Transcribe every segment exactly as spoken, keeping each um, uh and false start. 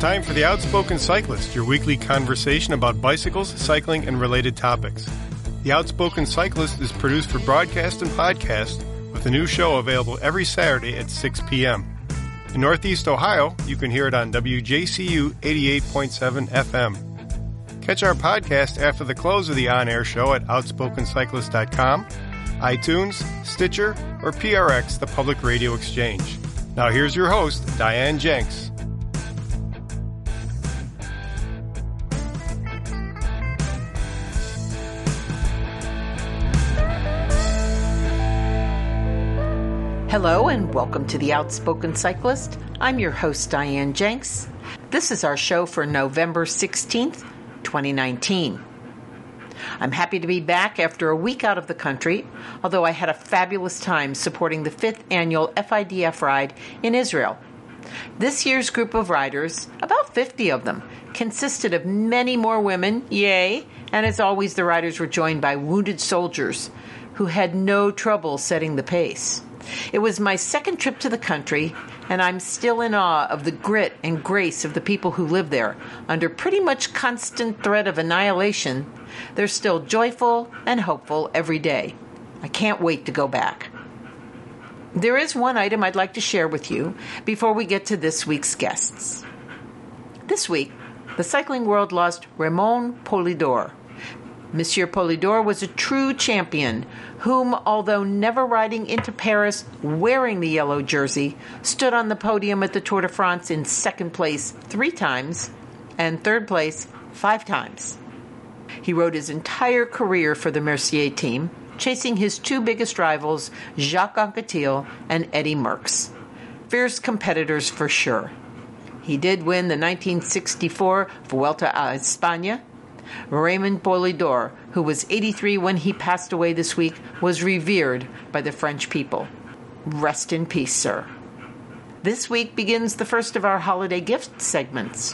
time for The Outspoken Cyclist, your weekly conversation about bicycles, cycling, and related topics. The Outspoken Cyclist is produced for broadcast and podcast, with a new show available every Saturday at six p.m. In Northeast Ohio, you can hear it on W J C U eighty-eight point seven F M. Catch our podcast after the close of the on-air show at outspoken cyclist dot com, iTunes, Stitcher, or P R X, the Public Radio Exchange. Now here's your host, Diane Jenks. Hello and welcome to The Outspoken Cyclist. I'm your host, Diane Jenks. This is our show for November sixteenth, twenty nineteen. I'm happy to be back after a week out of the country, although I had a fabulous time supporting the fifth annual F I D F ride in Israel. This year's group of riders, about fifty of them, consisted of many more women, yay, and as always the riders were joined by wounded soldiers who had no trouble setting the pace. It was my second trip to the country, and I'm still in awe of the grit and grace of the people who live there. Under pretty much constant threat of annihilation, they're still joyful and hopeful every day. I can't wait to go back. There is one item I'd like to share with you before we get to this week's guests. This week, the cycling world lost Raymond Poulidor. Monsieur Poulidor was a true champion, whom, although never riding into Paris wearing the yellow jersey, stood on the podium at the Tour de France in second place three times and third place five times. He rode his entire career for the Mercier team, chasing his two biggest rivals, Jacques Anquetil and Eddy Merckx. Fierce competitors for sure. He did win the nineteen sixty-four Vuelta a España. Raymond Poulidor, who was eighty-three when he passed away this week, was revered by the French people. Rest in peace, sir. This week begins the first of our holiday gift segments.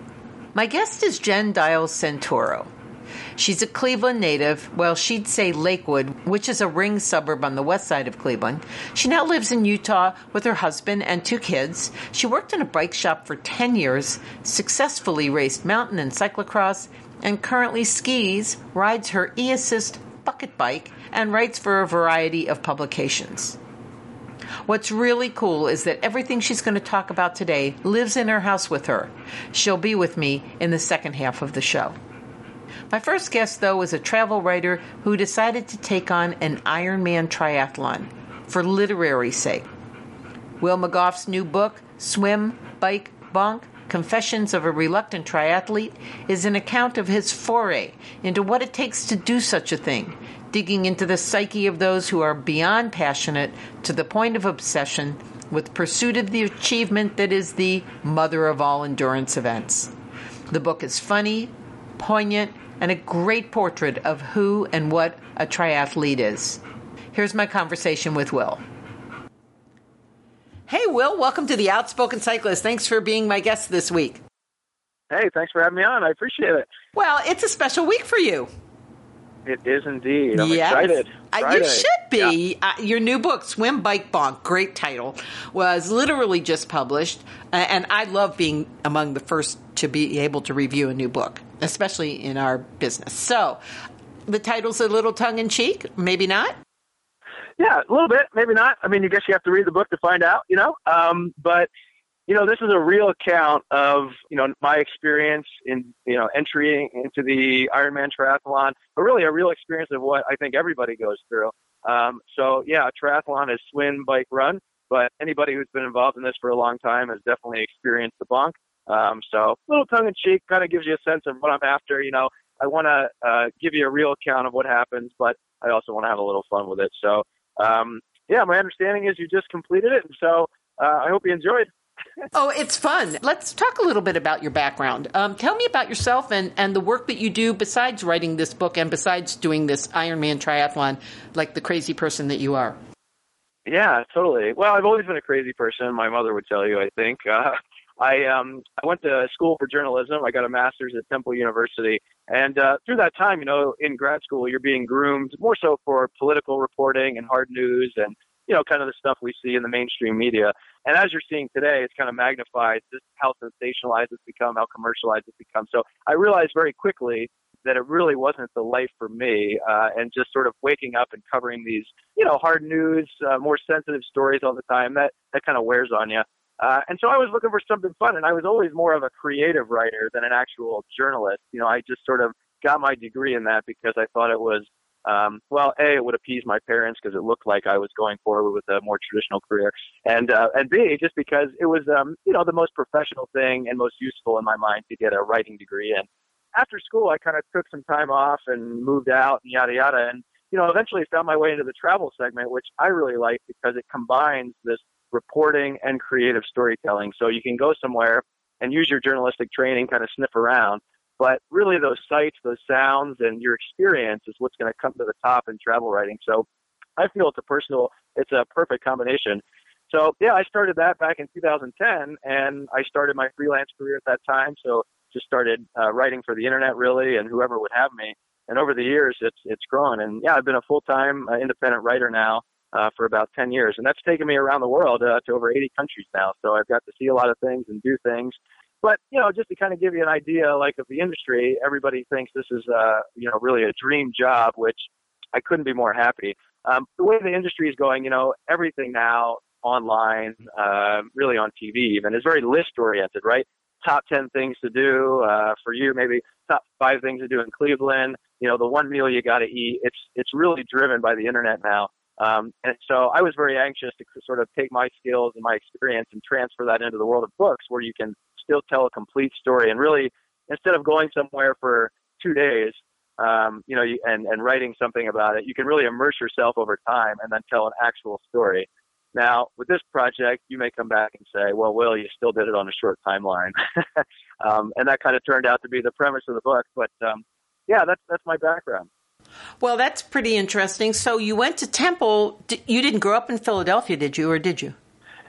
My guest is Jen Dials Santoro. She's a Cleveland native. Well, she'd say Lakewood, which is a ring suburb on the west side of Cleveland. She now lives in Utah with her husband and two kids. She worked in a bike shop for ten years, successfully raced mountain and cyclocross, and currently skis, rides her e-assist bucket bike, and writes for a variety of publications. What's really cool is that everything she's going to talk about today lives in her house with her. She'll be with me in the second half of the show. My first guest, though, is a travel writer who decided to take on an Ironman triathlon for literary sake. Will McGough's new book, Swim, Bike, Bonk, Confessions of a Reluctant Triathlete, is an account of his foray into what it takes to do such a thing, digging into the psyche of those who are beyond passionate to the point of obsession with pursuit of the achievement that is the mother of all endurance events. The book is funny, poignant, and a great portrait of who and what a triathlete is. Here's my conversation with Will. Hey, Will, welcome to The Outspoken Cyclist. Thanks for being my guest this week. Hey, thanks for having me on. I appreciate it. Well, it's a special week for you. It is indeed. I'm yes. excited. Uh, you should be. Yeah. Uh, your new book, Swim, Bike, Bonk, great title, was literally just published. Uh, and I love being among the first to be able to review a new book, especially in our business. So the title's a little tongue-in-cheek, maybe not? Yeah, a little bit, maybe not. I mean, you guess you have to read the book to find out, you know. Um, but, you know, this is a real account of, you know, my experience in, you know, entering into the Ironman triathlon, but really a real experience of what I think everybody goes through. Um, so, yeah, triathlon is swim, bike, run. But anybody who's been involved in this for a long time has definitely experienced the bonk. Um, so a little tongue-in-cheek kind of gives you a sense of what I'm after. You know, I want to uh, give you a real account of what happens, but I also want to have a little fun with it. So, Um, yeah, my understanding is you just completed it, and so uh, I hope you enjoyed. Oh, it's fun. Let's talk a little bit about your background. Um, tell me about yourself and, and the work that you do besides writing this book and besides doing this Ironman triathlon, like the crazy person that you are. Yeah, totally. Well, I've always been a crazy person. My mother would tell you, I think. Uh, I um I went to school for journalism. I got a master's at Temple University. And uh, through that time, you know, in grad school, you're being groomed more so for political reporting and hard news and you know, kind of the stuff we see in the mainstream media. And as you're seeing today, it's kind of magnified just how sensationalized it's become, how commercialized it's become. So I realized very quickly that it really wasn't the life for me, uh, and just sort of waking up and covering these, you know, hard news, uh, more sensitive stories all the time, that, that kind of wears on you. Uh, and so I was looking for something fun, and I was always more of a creative writer than an actual journalist. You know, I just sort of got my degree in that because I thought it was, um, well, A, it would appease my parents because it looked like I was going forward with a more traditional career. And, uh, and B, just because it was, um, you know, the most professional thing and most useful in my mind to get a writing degree in. After school, I kind of took some time off and moved out and yada, yada. And, you know, eventually found my way into the travel segment, which I really like because it combines this reporting and creative storytelling. So you can go somewhere and use your journalistic training, kind of sniff around. But really those sights, those sounds, and your experience is what's going to come to the top in travel writing. So I feel it's a personal, it's a perfect combination. So, yeah, I started that back in two thousand ten, and I started my freelance career at that time. So just started uh, writing for the internet, really, and whoever would have me. And over the years, it's it's grown. And, yeah, I've been a full-time uh, independent writer now uh, for about ten years. And that's taken me around the world uh, to over eighty countries now. So I've got to see a lot of things and do things. But, you know, just to kind of give you an idea, like, of the industry, everybody thinks this is, uh, you know, really a dream job, which I couldn't be more happy. Um, the way the industry is going, you know, everything now online, uh, really on T V even, is very list-oriented, right? Top ten things to do uh, for you, maybe top five things to do in Cleveland, you know, the one meal you got to eat. It's it's really driven by the internet now. Um, and so I was very anxious to sort of take my skills and my experience and transfer that into the world of books where you can still tell a complete story. And really, instead of going somewhere for two days, um, you know, you, and, and writing something about it, you can really immerse yourself over time and then tell an actual story. Now, with this project, you may come back and say, well, Will, you still did it on a short timeline. um, and that kind of turned out to be the premise of the book. But, um, yeah, that's that's my background. Well, that's pretty interesting. So you went to Temple. You didn't grow up in Philadelphia, did you, or did you?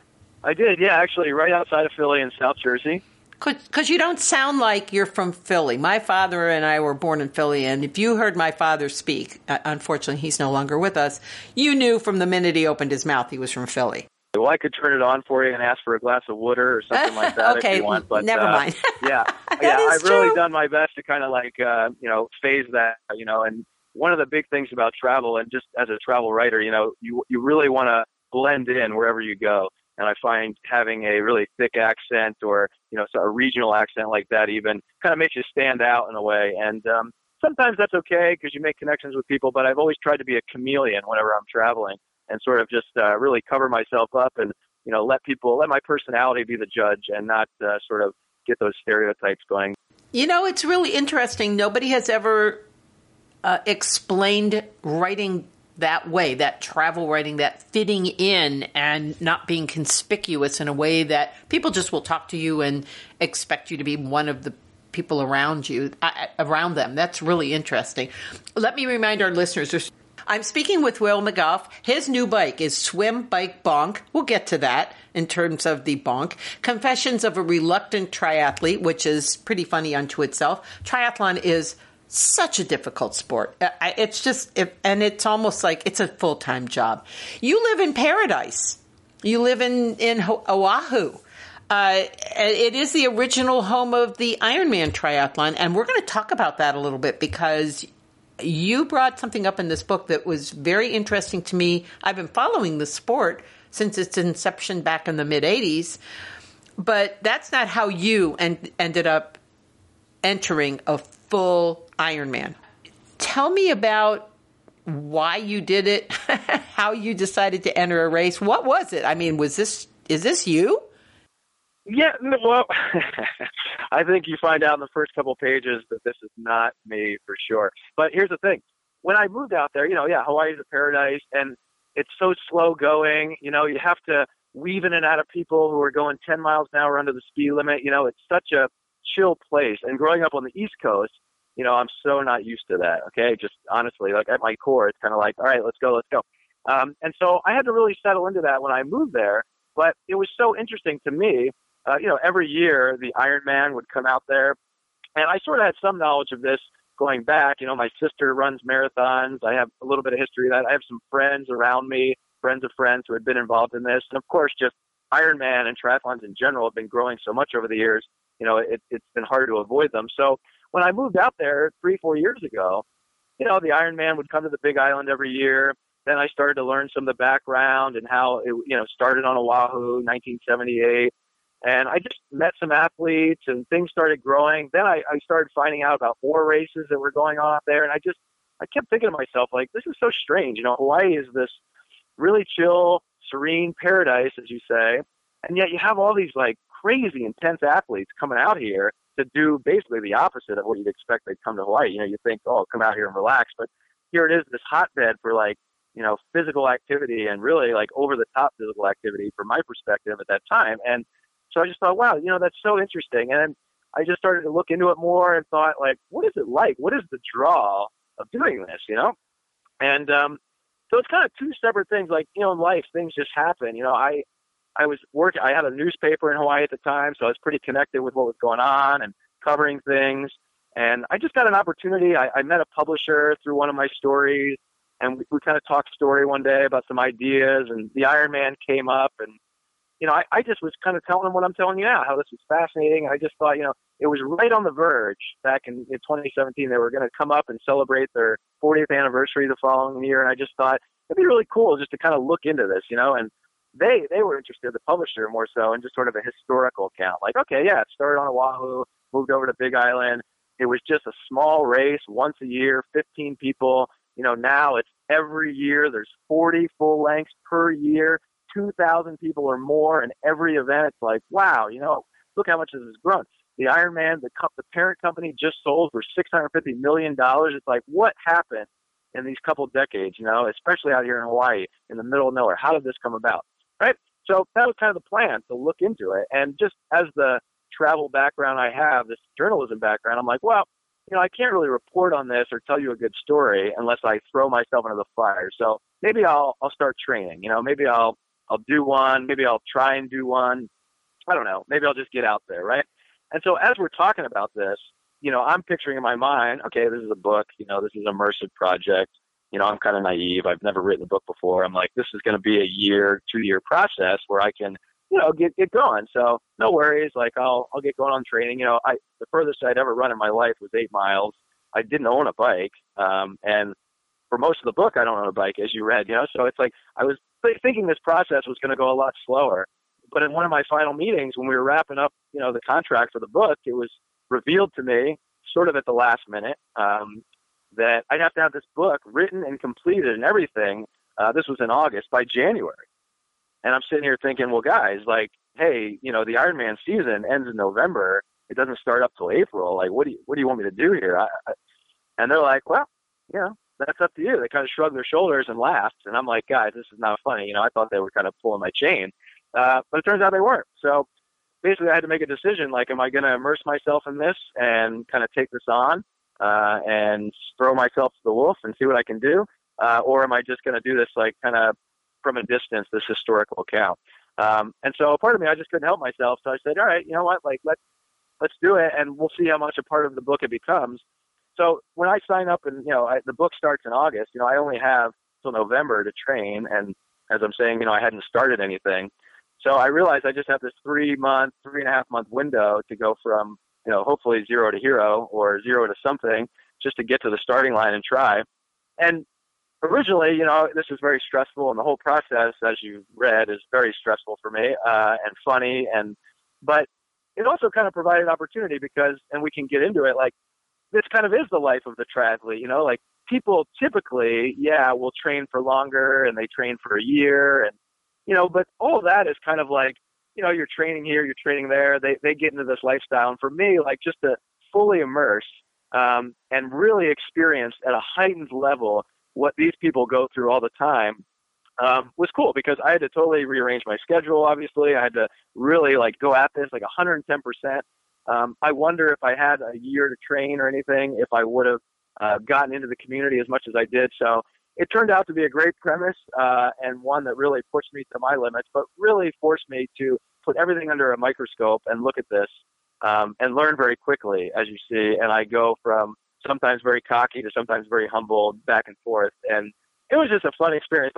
I did, yeah, actually, right outside of Philly in South Jersey. Because you don't sound like you're from Philly. My father and I were born in Philly, and if you heard my father speak, uh, unfortunately he's no longer with us, you knew from the minute he opened his mouth he was from Philly. Well, I could turn it on for you and ask for a glass of water or something like that okay, if you want. But never uh, mind. yeah, yeah, I've true. really done my best to kind of like, uh, you know, phase that, you know, and one of the big things about travel, and just as a travel writer, you know, you you really want to blend in wherever you go. And I find having a really thick accent or, you know, a regional accent like that even kind of makes you stand out in a way. And um, sometimes that's okay because you make connections with people, but I've always tried to be a chameleon whenever I'm traveling and sort of just uh, really cover myself up and, you know, let people, let my personality be the judge and not uh, sort of get those stereotypes going. You know, it's really interesting. Nobody has ever uh, explained writing that way, that travel writing, that fitting in and not being conspicuous in a way that people just will talk to you and expect you to be one of the people around you, uh, around them. That's really interesting. Let me remind our listeners, I'm speaking with Will McGough. His new bike is Swim Bike Bonk. We'll get to that in terms of the bonk. Confessions of a Reluctant Triathlete, which is pretty funny unto itself. Triathlon is such a difficult sport. It's just, and it's almost like it's a full-time job. You live in paradise. You live in, in Oahu. Uh, it is the original home of the Ironman triathlon, and we're going to talk about that a little bit because you brought something up in this book that was very interesting to me. I've been following the sport since its inception back in the mid-eighties, but that's not how you en- ended up entering a full Ironman. Tell me about why you did it, how you decided to enter a race. What was it? I mean, was this, is this you? Yeah, well, I think you find out in the first couple pages that this is not me for sure. But here's the thing. When I moved out there, you know, yeah, Hawaii is a paradise, and it's so slow going. You know, you have to weave in and out of people who are going ten miles an hour under the speed limit. You know, it's such a chill place. And growing up on the East Coast, you know, I'm so not used to that, okay? Just honestly, like at my core, it's kind of like, all right, let's go, let's go. Um, and so I had to really settle into that when I moved there. But it was so interesting to me. Uh, you know, every year the Ironman would come out there. And I sort of had some knowledge of this going back. You know, my sister runs marathons. I have a little bit of history of that. I have some friends around me friends of friends who had been involved in this. And of course, just Ironman and triathlons in general have been growing so much over the years, you know, it, it's been hard to avoid them. So when I moved out there three, four years ago, you know, the Ironman would come to the Big Island every year. Then I started to learn some of the background and how it, you know, started on Oahu, nineteen seventy-eight. And I just met some athletes and things started growing. Then I, I started finding out about more races that were going on out there. And I just, I kept thinking to myself, like, this is so strange. You know, Hawaii is this really chill, serene paradise, as you say. And yet you have all these like crazy intense athletes coming out here to do basically the opposite of what you'd expect they'd come to Hawaii. You know, you think, oh, come out here and relax. But here it is, this hotbed for like, you know, physical activity and really like over the top physical activity from my perspective at that time. And so I just thought, wow, you know, that's so interesting. And I just started to look into it more and thought, like, what is it like? What is the draw of doing this, you know? And um, so it's kind of two separate things. Like, you know, in life, things just happen. You know, I, I was working, I had a newspaper in Hawaii at the time, so I was pretty connected with what was going on and covering things. And I just got an opportunity. I, I met a publisher through one of my stories, and we, we kind of talked story one day about some ideas, and the Ironman came up. And, you know, I, I just was kind of telling them what I'm telling you now, how this was fascinating. I just thought, you know, it was right on the verge back in, in twenty seventeen. They were going to come up and celebrate their fortieth anniversary the following year. And I just thought it'd be really cool just to kind of look into this, you know, and They they were interested, the publisher more so, in just sort of a historical account. Like, okay, yeah, it started on Oahu, moved over to Big Island. It was just a small race once a year, fifteen people. You know, now it's every year. There's forty full lengths per year, two thousand people or more in every event. It's like, wow, you know, look how much this has grown. The Ironman, the, co- the parent company just sold for six hundred fifty million dollars. It's like, what happened in these couple decades, you know, especially out here in Hawaii, in the middle of nowhere? How did this come about? Right. So that was kind of the plan, to look into it. And just as the travel background I have, this journalism background, I'm like, well, you know, I can't really report on this or tell you a good story unless I throw myself into the fire. So maybe I'll, I'll start training, you know, maybe I'll, I'll do one, maybe I'll try and do one. I don't know. Maybe I'll just get out there. Right. And so as we're talking about this, you know, I'm picturing in my mind, okay, this is a book, you know, this is an immersive project. You know, I'm kind of naive. I've never written a book before. I'm like, this is going to be a year, two year process where I can, you know, get, get going. So no worries. Like I'll, I'll get going on training. You know, I, the furthest I'd ever run in my life was eight miles. I didn't own a bike. Um, and for most of the book, I don't own a bike, as you read, you know, so it's like, I was th- thinking this process was going to go a lot slower. But in one of my final meetings, when we were wrapping up, you know, the contract for the book, it was revealed to me sort of at the last minute, um, that I'd have to have this book written and completed and everything. Uh, this was in August, by January. And I'm sitting here thinking, well, guys, like, hey, you know, the Ironman season ends in November. It doesn't start up till April. Like, what do you, what do you want me to do here? I, I, and they're like, well, you know, that's up to you. They kind of shrugged their shoulders and laughed. And I'm like, guys, this is not funny. You know, I thought they were kind of pulling my chain. Uh, but it turns out they weren't. So basically I had to make a decision. Like, am I going to immerse myself in this and kind of take this on? Uh, and throw myself to the wolf and see what I can do? Uh, or am I just going to do this, like, kind of from a distance, this historical account? Um, and so part of me, I just couldn't help myself. So I said, all right, you know what, like, let's, let's do it, and we'll see how much a part of the book it becomes. So when I sign up and, you know, I, the book starts in August, you know, I only have till November to train. And as I'm saying, you know, I hadn't started anything. So I realized I just have this three month, three and a half month window to go from, you know, hopefully zero to hero or zero to something, just to get to the starting line and try. And originally, you know, this was very stressful, and the whole process, as you read, is very stressful for me, uh, and funny. And, but it also kind of provided opportunity because, and we can get into it, like, this kind of is the life of the triathlete, you know, like, people typically, yeah, will train for longer and they train for a year, and, you know, but all of that is kind of like, you know, you're training here, you're training there. They they get into this lifestyle. And for me, like, just to fully immerse um, and really experience at a heightened level what these people go through all the time um, was cool, because I had to totally rearrange my schedule. Obviously, I had to really, like, go at this like one hundred ten percent. Um, I wonder if I had a year to train or anything, if I would have uh, gotten into the community as much as I did. So it turned out to be a great premise, uh, and one that really pushed me to my limits, but really forced me to put everything under a microscope and look at this um, and learn very quickly, as you see. And I go from sometimes very cocky to sometimes very humble, back and forth. And it was just a fun experience. But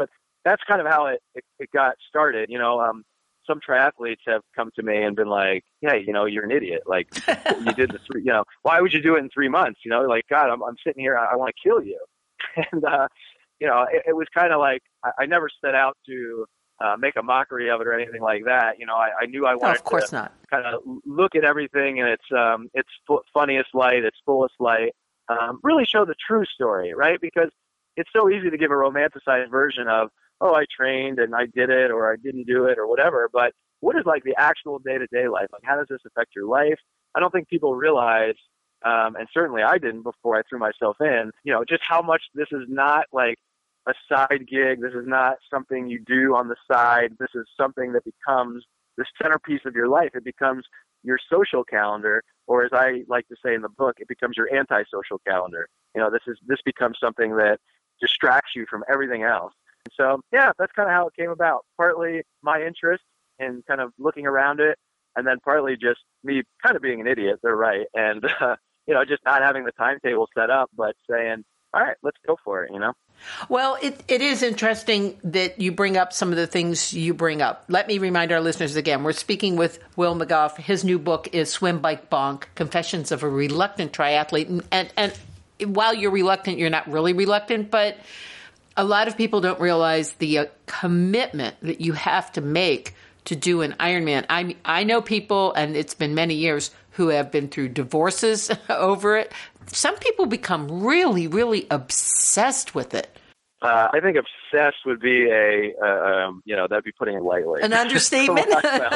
that's kind of how it, it, it got started. You know, um, some triathletes have come to me and been like, hey, you know, you're an idiot. Like, you did the three, you know, why would you do it in three months? You know, like, God, I'm, I'm sitting here, I, I want to kill you. And, uh, you know, it, it was kind of like, I, I never set out to uh, make a mockery of it or anything like that. You know, I, I knew I wanted no, of course to not. kind of look at everything in its, um, its fu- funniest light, its fullest light, um, really show the true story, right? Because it's so easy to give a romanticized version of, oh, I trained and I did it, or I didn't do it, or whatever. But what is like the actual day-to-day life? Like, how does this affect your life? I don't think people realize, um, and certainly I didn't before I threw myself in, you know, just how much this is not like a side gig. This is not something you do on the side. This is something that becomes the centerpiece of your life. It becomes your social calendar, or as I like to say in the book, it becomes your anti-social calendar. You know, this is this becomes something that distracts you from everything else. So, yeah, that's kind of how it came about. Partly my interest in kind of looking around it, and then partly just me kind of being an idiot. They're right. And, uh, you know, just not having the timetable set up, but saying, all right, let's go for it, you know? Well, it, it is interesting that you bring up some of the things you bring up. Let me remind our listeners again, we're speaking with Will McGough. His new book is Swim, Bike, Bonk, Confessions of a Reluctant Triathlete. And, and, and while you're reluctant, you're not really reluctant, but a lot of people don't realize the uh, commitment that you have to make to do an Ironman. I I know people, and it's been many years, who have been through divorces over it. Some people become really, really obsessed with it. Uh, I think obsessed would be a, uh, um, you know, that'd be putting it lightly. An understatement.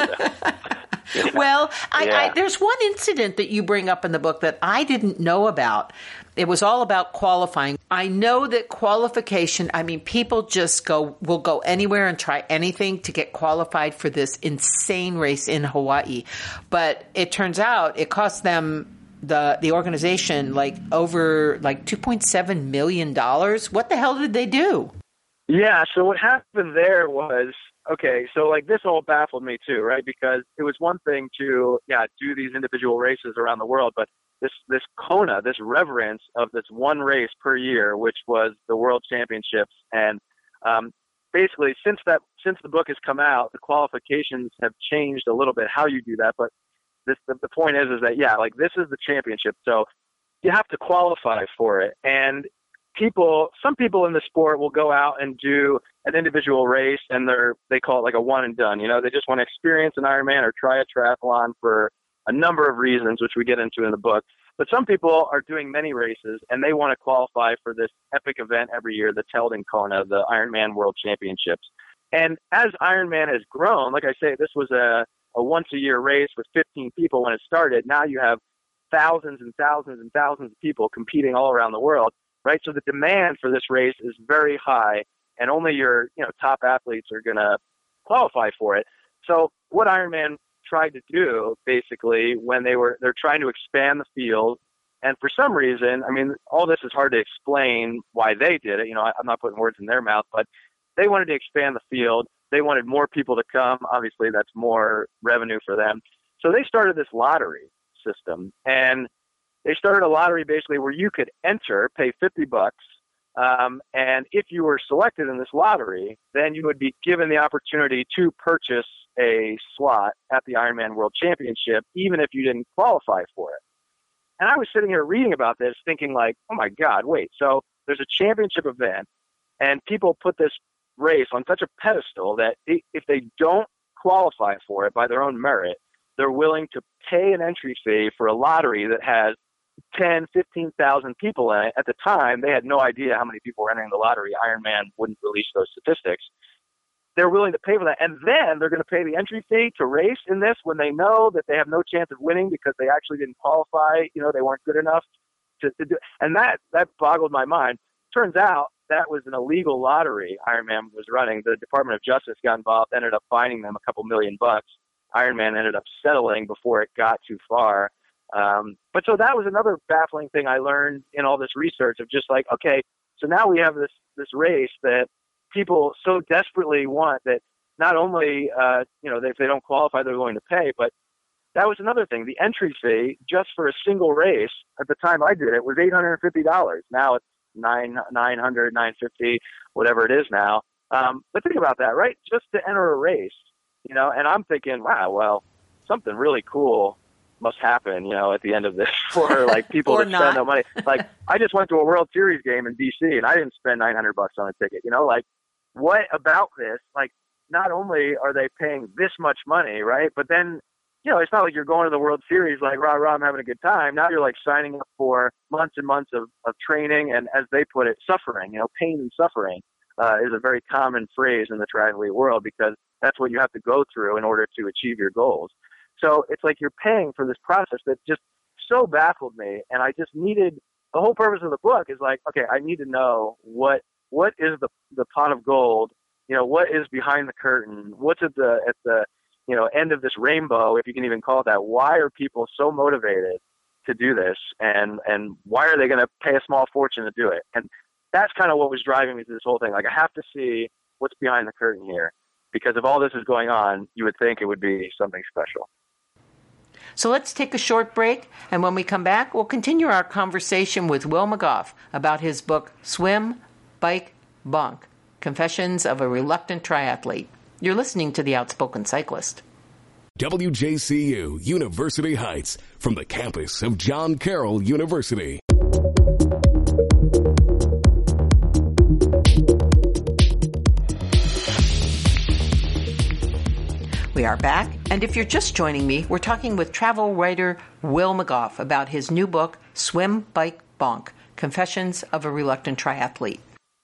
Well, I, yeah. I, there's one incident that you bring up in the book that I didn't know about. It was all about qualifying. I know that qualification, I mean, people just go, will go anywhere and try anything to get qualified for this insane race in Hawaii. But it turns out it cost them, the, the organization, like over like two point seven million dollars. What the hell did they do? Yeah. So what happened there was, okay, so like this all baffled me too, right? Because it was one thing to, yeah, do these individual races around the world, but this, this Kona, this reverence of this one race per year, which was the World Championships. And um, basically since that, since the book has come out, the qualifications have changed a little bit how you do that. But this, the, the point is, is that, yeah, like this is the championship. So you have to qualify for it. And people, some people in the sport will go out and do an individual race, and they're, they call it like a one and done. You know, they just want to experience an Ironman or try a triathlon for a number of reasons, which we get into in the book. But some people are doing many races, and they want to qualify for this epic event every year that's held in Kona, the Ironman World Championships. And as Ironman has grown, like I say, this was a, a once a year race with fifteen people when it started. Now you have thousands and thousands and thousands of people competing all around the world, right? So the demand for this race is very high, and only your, you know, top athletes are going to qualify for it. So what Ironman tried to do, basically, when they were, they're trying to expand the field, and for some reason, I mean, all this is hard to explain why they did it. You know, I, I'm not putting words in their mouth, but they wanted to expand the field. They wanted more people to come. Obviously, that's more revenue for them. So they started this lottery system, and they started a lottery basically where you could enter, pay fifty bucks, um, and if you were selected in this lottery, then you would be given the opportunity to purchase a slot at the Ironman World Championship, even if you didn't qualify for it. And I was sitting here reading about this thinking like, oh my God, wait, so there's a championship event, and people put this race on such a pedestal that if they don't qualify for it by their own merit, they're willing to pay an entry fee for a lottery that has ten, fifteen thousand people in it. At the time, they had no idea how many people were entering the lottery. Ironman wouldn't release those statistics. They're willing to pay for that. And then they're going to pay the entry fee to race in this when they know that they have no chance of winning because they actually didn't qualify. You know, they weren't good enough to, to do. And that, that boggled my mind. Turns out that was an illegal lottery Ironman was running. The Department of Justice got involved, ended up fining them a couple million bucks. Ironman ended up settling before it got too far. Um, but so that was another baffling thing I learned in all this research of just like, okay, so now we have this, this race that people so desperately want that not only, uh, you know, if they don't qualify, they're going to pay, but that was another thing. The entry fee just for a single race at the time I did it was eight hundred fifty dollars. Now it's nine, nine hundred, nine fifty, whatever it is now. Um, but think about that, right? Just to enter a race, you know, and I'm thinking, wow, well, something really cool must happen, you know, at the end of this for like people to spend no money. Like I just went to a World Series game in D C and I didn't spend nine hundred bucks on a ticket, you know, like what about this? Like not only are they paying this much money, right? But then, you know, it's not like you're going to the World Series like, rah, rah, I'm having a good time. Now you're like signing up for months and months of, of training and, as they put it, suffering, you know, pain and suffering uh, is a very common phrase in the triathlete world because that's what you have to go through in order to achieve your goals. So it's like you're paying for this process that just so baffled me. And I just needed, the whole purpose of the book is like, okay, I need to know what what is the, the pot of gold, you know, what is behind the curtain, what's at the at the you know end of this rainbow, if you can even call it that. Why are people so motivated to do this, and and why are they going to pay a small fortune to do it? And that's kind of what was driving me through this whole thing. Like I have to see what's behind the curtain here, because if all this is going on, you would think it would be something special. So let's take a short break, and when we come back, we'll continue our conversation with Will McGough about his book, Swim, Bike, Bunk, Confessions of a Reluctant Triathlete. You're listening to The Outspoken Cyclist. W J C U University Heights, from the campus of John Carroll University. We are back, and if you're just joining me, we're talking with travel writer Will McGough about his new book, Swim, Bike, Bonk, Confessions of a Reluctant Triathlete.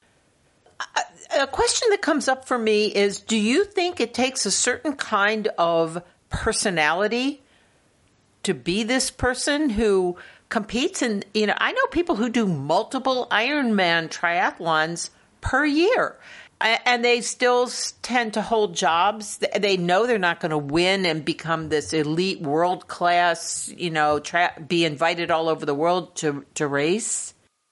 A, a question that comes up for me is, do you think it takes a certain kind of personality to be this person who competes? And, you know, I know people who do multiple Ironman triathlons per year. And they still tend to hold jobs. They know they're not going to win and become this elite world class, you know, tra- be invited all over the world to, to race.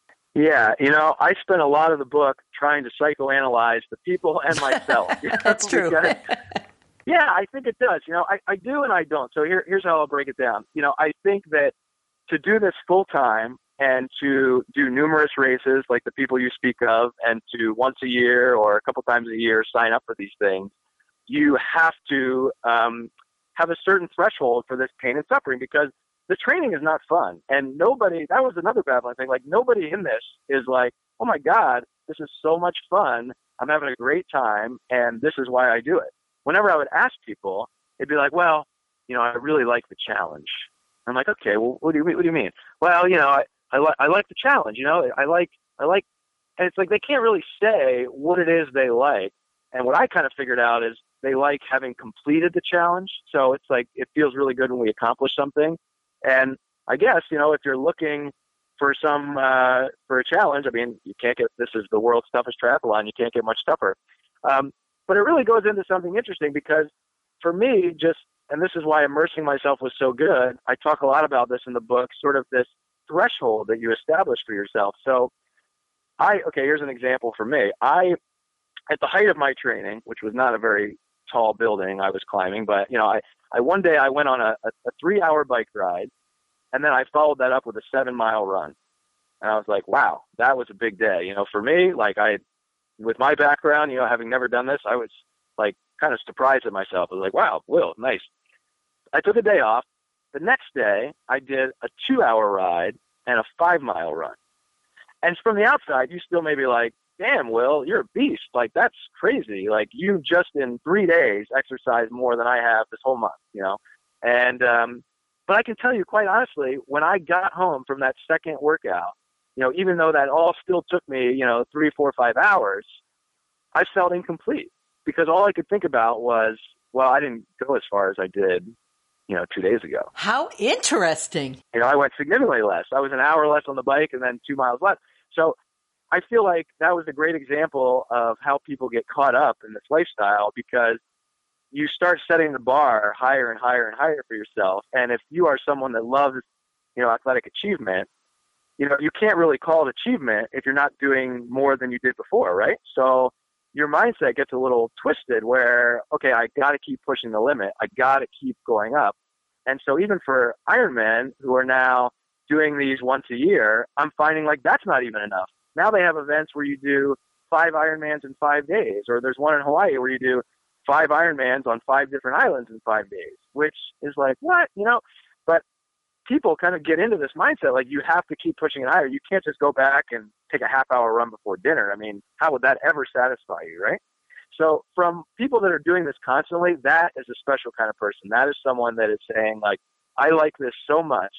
Yeah. You know, I spent a lot of the book trying to psychoanalyze the people and myself. That's true. because, yeah, I think it does. You know, I, I do and I don't. So here, here's how I'll break it down. You know, I think that to do this full time, and to do numerous races like the people you speak of, and to once a year or a couple times a year sign up for these things, you have to um, have a certain threshold for this pain and suffering, because the training is not fun. And nobody, that was another baffling thing, like nobody in this is like, oh my God, this is so much fun. I'm having a great time, and this is why I do it. Whenever I would ask people, it'd be like, well, you know, I really like the challenge. I'm like, okay, well, what do you, what do you mean? Well, you know, I, I like I like the challenge, you know. I like I like, and it's like they can't really say what it is they like. And what I kind of figured out is they like having completed the challenge. So it's like it feels really good when we accomplish something. And I guess, you know, if you're looking for some uh, for a challenge, I mean, you can't get, this is the world's toughest triathlon. You can't get much tougher. Um, but it really goes into something interesting, because for me, just, and this is why immersing myself was so good. I talk a lot about this in the book, sort of this threshold that you establish for yourself. So I, okay, here's an example for me. I, at the height of my training, which was not a very tall building I was climbing, but you know, I, I one day I went on a, a, a three hour bike ride, and then I followed that up with a seven mile run. And I was like, wow, that was a big day. You know, for me, like I, with my background, you know, having never done this, I was like kind of surprised at myself. I was like, wow, Will, nice. I took a day off. The next day, I did a two-hour ride and a five-mile run. And from the outside, you still may be like, damn, Will, you're a beast. Like, that's crazy. Like, you just in three days exercised more than I have this whole month, you know? And, um, but I can tell you quite honestly, when I got home from that second workout, you know, even though that all still took me, you know, three, four, five hours, I felt incomplete, because all I could think about was, well, I didn't go as far as I did, you know, two days ago. How interesting. You know, I went significantly less. I was an hour less on the bike and then two miles less. So I feel like that was a great example of how people get caught up in this lifestyle, because you start setting the bar higher and higher and higher for yourself. And if you are someone that loves, you know, athletic achievement, you know, you can't really call it achievement if you're not doing more than you did before, right? So your mindset gets a little twisted where, okay, I got to keep pushing the limit. I got to keep going up. And so even for Ironmen who are now doing these once a year, I'm finding like that's not even enough. Now they have events where you do five Ironmans in five days, or there's one in Hawaii where you do five Ironmans on five different islands in five days, which is like, what, you know, but people kind of get into this mindset, like you have to keep pushing it higher. You can't just go back and take a half hour run before dinner. I mean, how would that ever satisfy you, right? So from people that are doing this constantly, that is a special kind of person. That is someone that is saying like, I like this so much,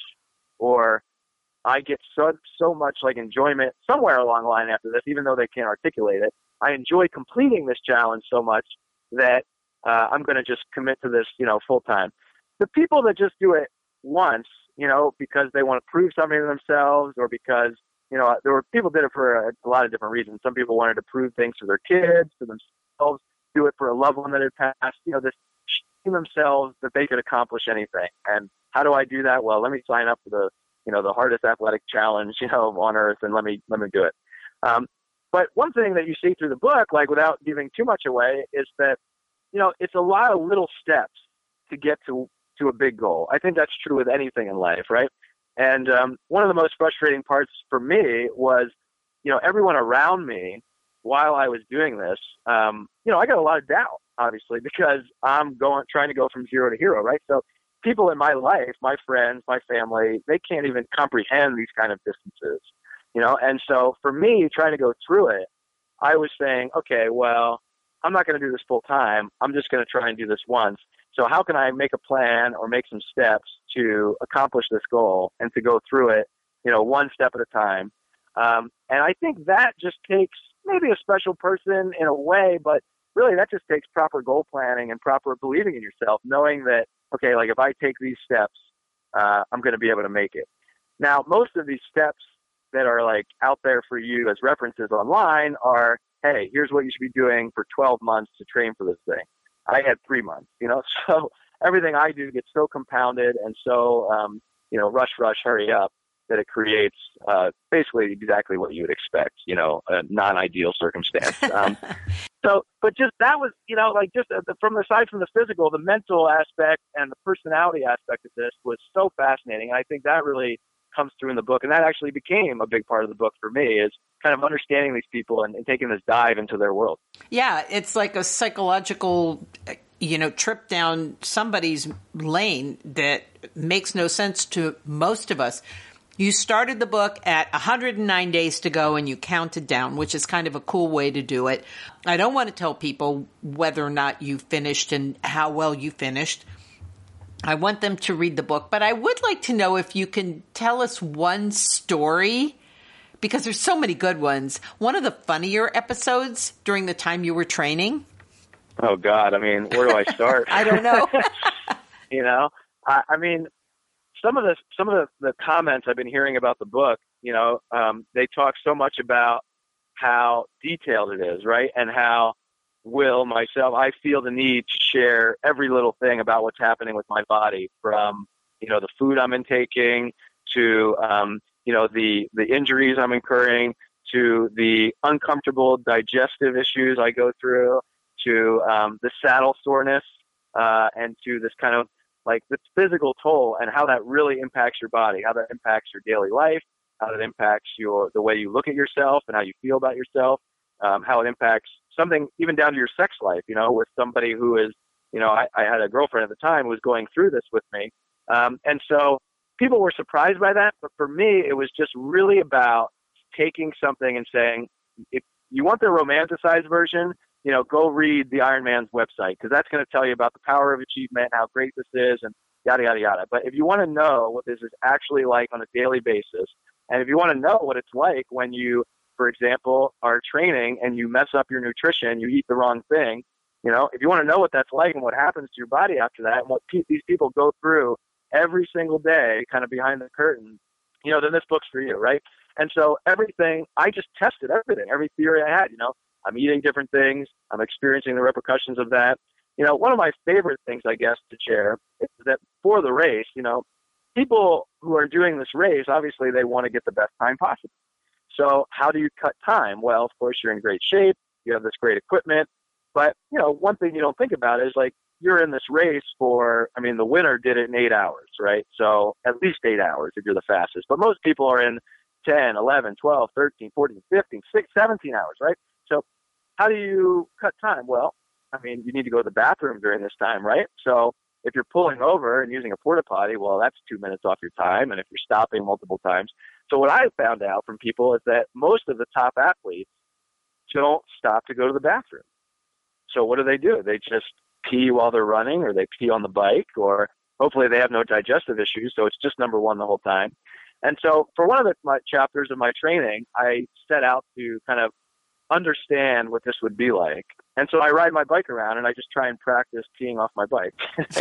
or I get so, so much like enjoyment somewhere along the line after this, even though they can't articulate it. I enjoy completing this challenge so much that uh, I'm going to just commit to this, you know, full time. The people that just do it once, you know, because they want to prove something to themselves, or because, you know, there were people did it for a, a lot of different reasons. Some people wanted to prove things to their kids, to themselves, do it for a loved one that had passed, you know, this showing themselves that they could accomplish anything. And how do I do that? Well, let me sign up for the, you know, the hardest athletic challenge, you know, on earth, and let me, let me do it. Um, but one thing that you see through the book, like without giving too much away, is that, you know, it's a lot of little steps to get to, to a big goal. I think that's true with anything in life, right? And um, one of the most frustrating parts for me was, you know, everyone around me while I was doing this, um, you know, I got a lot of doubt, obviously, because I'm going, trying to go from zero to hero, right? So people in my life, my friends, my family, they can't even comprehend these kind of distances, you know? And so for me, trying to go through it, I was saying, okay, well, I'm not going to do this full time. I'm just going to try and do this once. So how can I make a plan or make some steps to accomplish this goal and to go through it, you know, one step at a time? Um, and I think that just takes maybe a special person in a way, but really that just takes proper goal planning and proper believing in yourself, knowing that, okay, like if I take these steps, uh, I'm going to be able to make it. Now, most of these steps that are like out there for you as references online are, hey, here's what you should be doing for twelve months to train for this thing. I had three months, you know, so everything I do gets so compounded and so, um, you know, rush, rush, hurry up, that it creates uh, basically exactly what you would expect, you know, a non-ideal circumstance. Um, so, but just that was, you know, like just uh, from aside from the physical, the mental aspect and the personality aspect of this was so fascinating. And I think that really comes through in the book. And that actually became a big part of the book for me, is kind of understanding these people and, and taking this dive into their world. Yeah, it's like a psychological, you know, trip down somebody's lane that makes no sense to most of us. You started the book at one hundred nine days to go and you counted down, which is kind of a cool way to do it. I don't want to tell people whether or not you finished and how well you finished. I want them to read the book, but I would like to know if you can tell us one story, because there's so many good ones. One of the funnier episodes during the time you were training. Oh God. I mean, where do I start? I don't know. you know, I, I mean, some of the, some of the, the comments I've been hearing about the book, you know, um, they talk so much about how detailed it is, right? And how Will, myself, I feel the need to share every little thing about what's happening with my body, from, you know, the food I'm intaking to, um, you know, the, the injuries I'm incurring, to the uncomfortable digestive issues I go through, to um, the saddle soreness, uh, and to this kind of like this physical toll, and how that really impacts your body, how that impacts your daily life, how that impacts your, the way you look at yourself and how you feel about yourself, um, how it impacts something even down to your sex life, you know, with somebody who is, you know, I, I had a girlfriend at the time who was going through this with me. Um, and so people were surprised by that. But for me, it was just really about taking something and saying, if you want the romanticized version, you know, go read the Ironman's website, because that's going to tell you about the power of achievement, how great this is, and yada, yada, yada. But if you want to know what this is actually like on a daily basis, and if you want to know what it's like when you, for example, are training and you mess up your nutrition, you eat the wrong thing, you know, if you want to know what that's like and what happens to your body after that, and what pe- these people go through every single day, kind of behind the curtain, you know, then this book's for you, right? And so everything, I just tested everything, every theory I had, you know, I'm eating different things, I'm experiencing the repercussions of that. You know, one of my favorite things, I guess, to share is that for the race, you know, people who are doing this race, obviously they want to get the best time possible. So how do you cut time? Well, of course, you're in great shape. You have this great equipment. But, you know, one thing you don't think about is, like, you're in this race for, I mean, the winner did it in eight hours, right? So at least eight hours if you're the fastest. But most people are in ten, eleven, twelve, thirteen, fourteen, fifteen, sixteen, seventeen hours, right? So how do you cut time? Well, I mean, you need to go to the bathroom during this time, right? So if you're pulling over and using a porta potty, well, that's two minutes off your time. And if you're stopping multiple times. So what I found out from people is that most of the top athletes don't stop to go to the bathroom. So what do they do? They just pee while they're running, or they pee on the bike, or hopefully they have no digestive issues. So it's just number one the whole time. And so for one of the my chapters of my training, I set out to kind of understand what this would be like. And so I ride my bike around and I just try and practice peeing off my bike.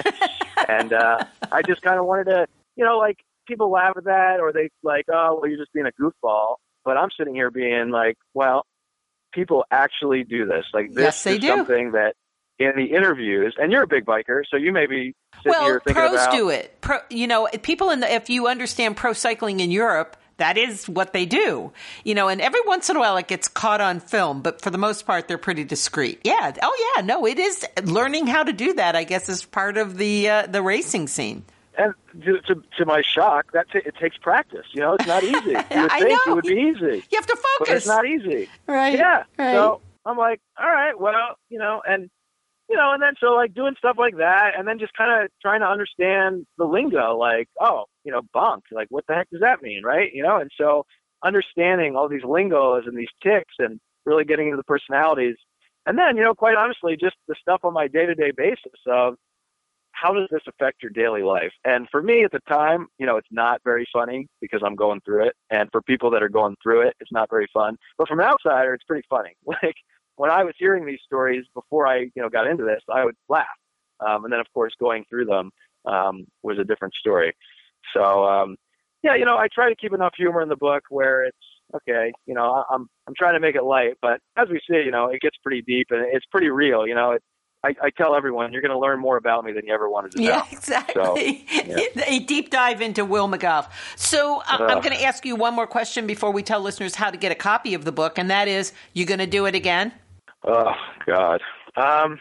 and uh, I just kind of wanted to, you know, like people laugh at that, or they like, oh, well, you're just being a goofball. But I'm sitting here being like, well, people actually do this. Like this yes, they is do. something that in the interviews, and you're a big biker, so you may be sitting well, here thinking pros about. do it. Pro, you know, people in the, if you understand pro cycling in Europe, that is what they do. You know, and every once in a while it gets caught on film, but for the most part, they're pretty discreet. Yeah. Oh, yeah. No, it is learning how to do that, I guess, is part of the uh, the racing scene. And to, to, to my shock, that t- it takes practice. You know, it's not easy. You would I think know. it would be easy. You have to focus. But it's not easy. Right. Yeah. Right. So I'm like, all right, well, you know, and, you know, and then so like doing stuff like that, and then just kind of trying to understand the lingo, like, oh, you know, bonk, like, what the heck does that mean, right? You know, and so understanding all these lingos and these tics and really getting into the personalities. And then, you know, quite honestly, just the stuff on my day-to-day basis of, how does this affect your daily life? And for me at the time, you know, it's not very funny because I'm going through it. And for people that are going through it, it's not very fun. But from an outsider, it's pretty funny. Like when I was hearing these stories before I, you know, got into this, I would laugh. Um, and then, of course, going through them um, was a different story. So, um, yeah, you know, I try to keep enough humor in the book where it's, okay, you know, I'm I'm trying to make it light. But as we see, you know, it gets pretty deep and it's pretty real, you know. It, I, I tell everyone, you're going to learn more about me than you ever wanted to know. Yeah, exactly. So, yeah. A deep dive into Will McGough. So uh, I'm going to ask you one more question before we tell listeners how to get a copy of the book, and that is, you going to do it again? Oh, God. Um,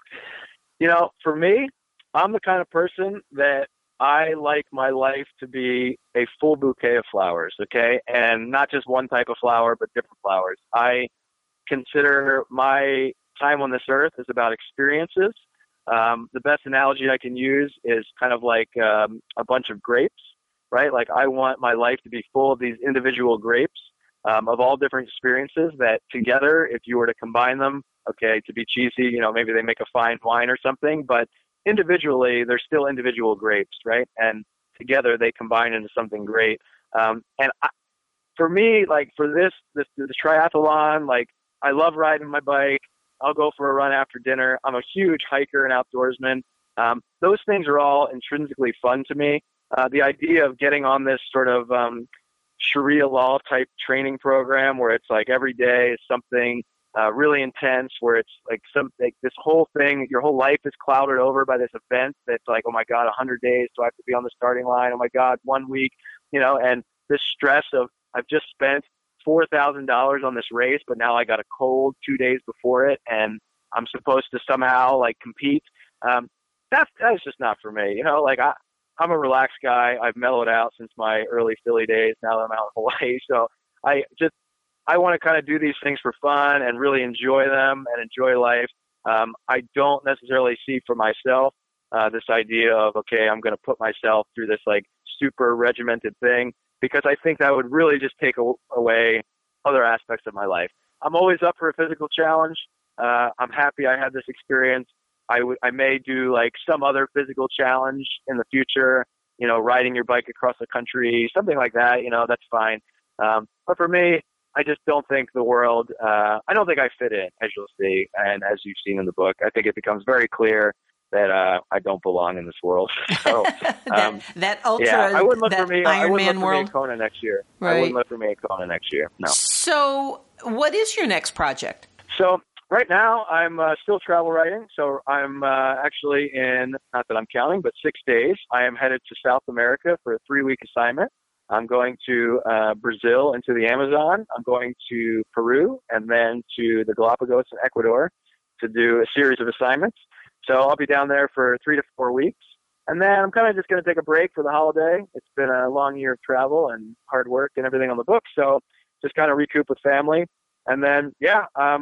you know, for me, I'm the kind of person that I like my life to be a full bouquet of flowers, okay? And not just one type of flower, but different flowers. I consider my time on this earth is about experiences. Um, the best analogy I can use is kind of like um, a bunch of grapes, right? Like I want my life to be full of these individual grapes um, of all different experiences that together, if you were to combine them, okay, to be cheesy, you know, maybe they make a fine wine or something, but individually, they're still individual grapes, right? And together they combine into something great. Um, and I, for me, like for this, this, this triathlon, like I love riding my bike. I'll go for a run after dinner. I'm a huge hiker and outdoorsman. Um, those things are all intrinsically fun to me. Uh, the idea of getting on this sort of um, Sharia law type training program where it's like every day is something uh, really intense, where it's like some like this whole thing, your whole life is clouded over by this event that's like, oh my God, one hundred days, so I have to be on the starting line. Oh my God, one week, you know, and this stress of I've just spent four thousand dollars on this race, but now I got a cold two days before it and I'm supposed to somehow like compete. Um, that's, that's just not for me. You know, like I, I'm a relaxed guy. I've mellowed out since my early Philly days. Now that I'm out in Hawaii. So I just, I want to kind of do these things for fun and really enjoy them and enjoy life. Um, I don't necessarily see for myself uh, this idea of, okay, I'm going to put myself through this like super regimented thing, because I think that would really just take a- away other aspects of my life. I'm always up for a physical challenge. Uh, I'm happy I had this experience. I, w- I may do like some other physical challenge in the future, you know, riding your bike across the country, something like that, you know, that's fine. Um, but for me, I just don't think the world, uh, I don't think I fit in, as you'll see. And as you've seen in the book, I think it becomes very clear that uh, I don't belong in this world. So, that, um, that ultra, yeah, I wouldn't look that for me. I Iron wouldn't Man look for world. me at Kona next year. Right. I wouldn't look for me at Kona next year. No. So, what is your next project? So right now I'm uh, still travel writing. So I'm uh, actually in, not that I'm counting, but six days. I am headed to South America for a three-week assignment. I'm going to uh, Brazil into the Amazon. I'm going to Peru and then to the Galapagos in Ecuador to do a series of assignments. So I'll be down there for three to four weeks. And then I'm kind of just going to take a break for the holiday. It's been a long year of travel and hard work and everything on the book. So just kind of recoup with family. And then, yeah, um,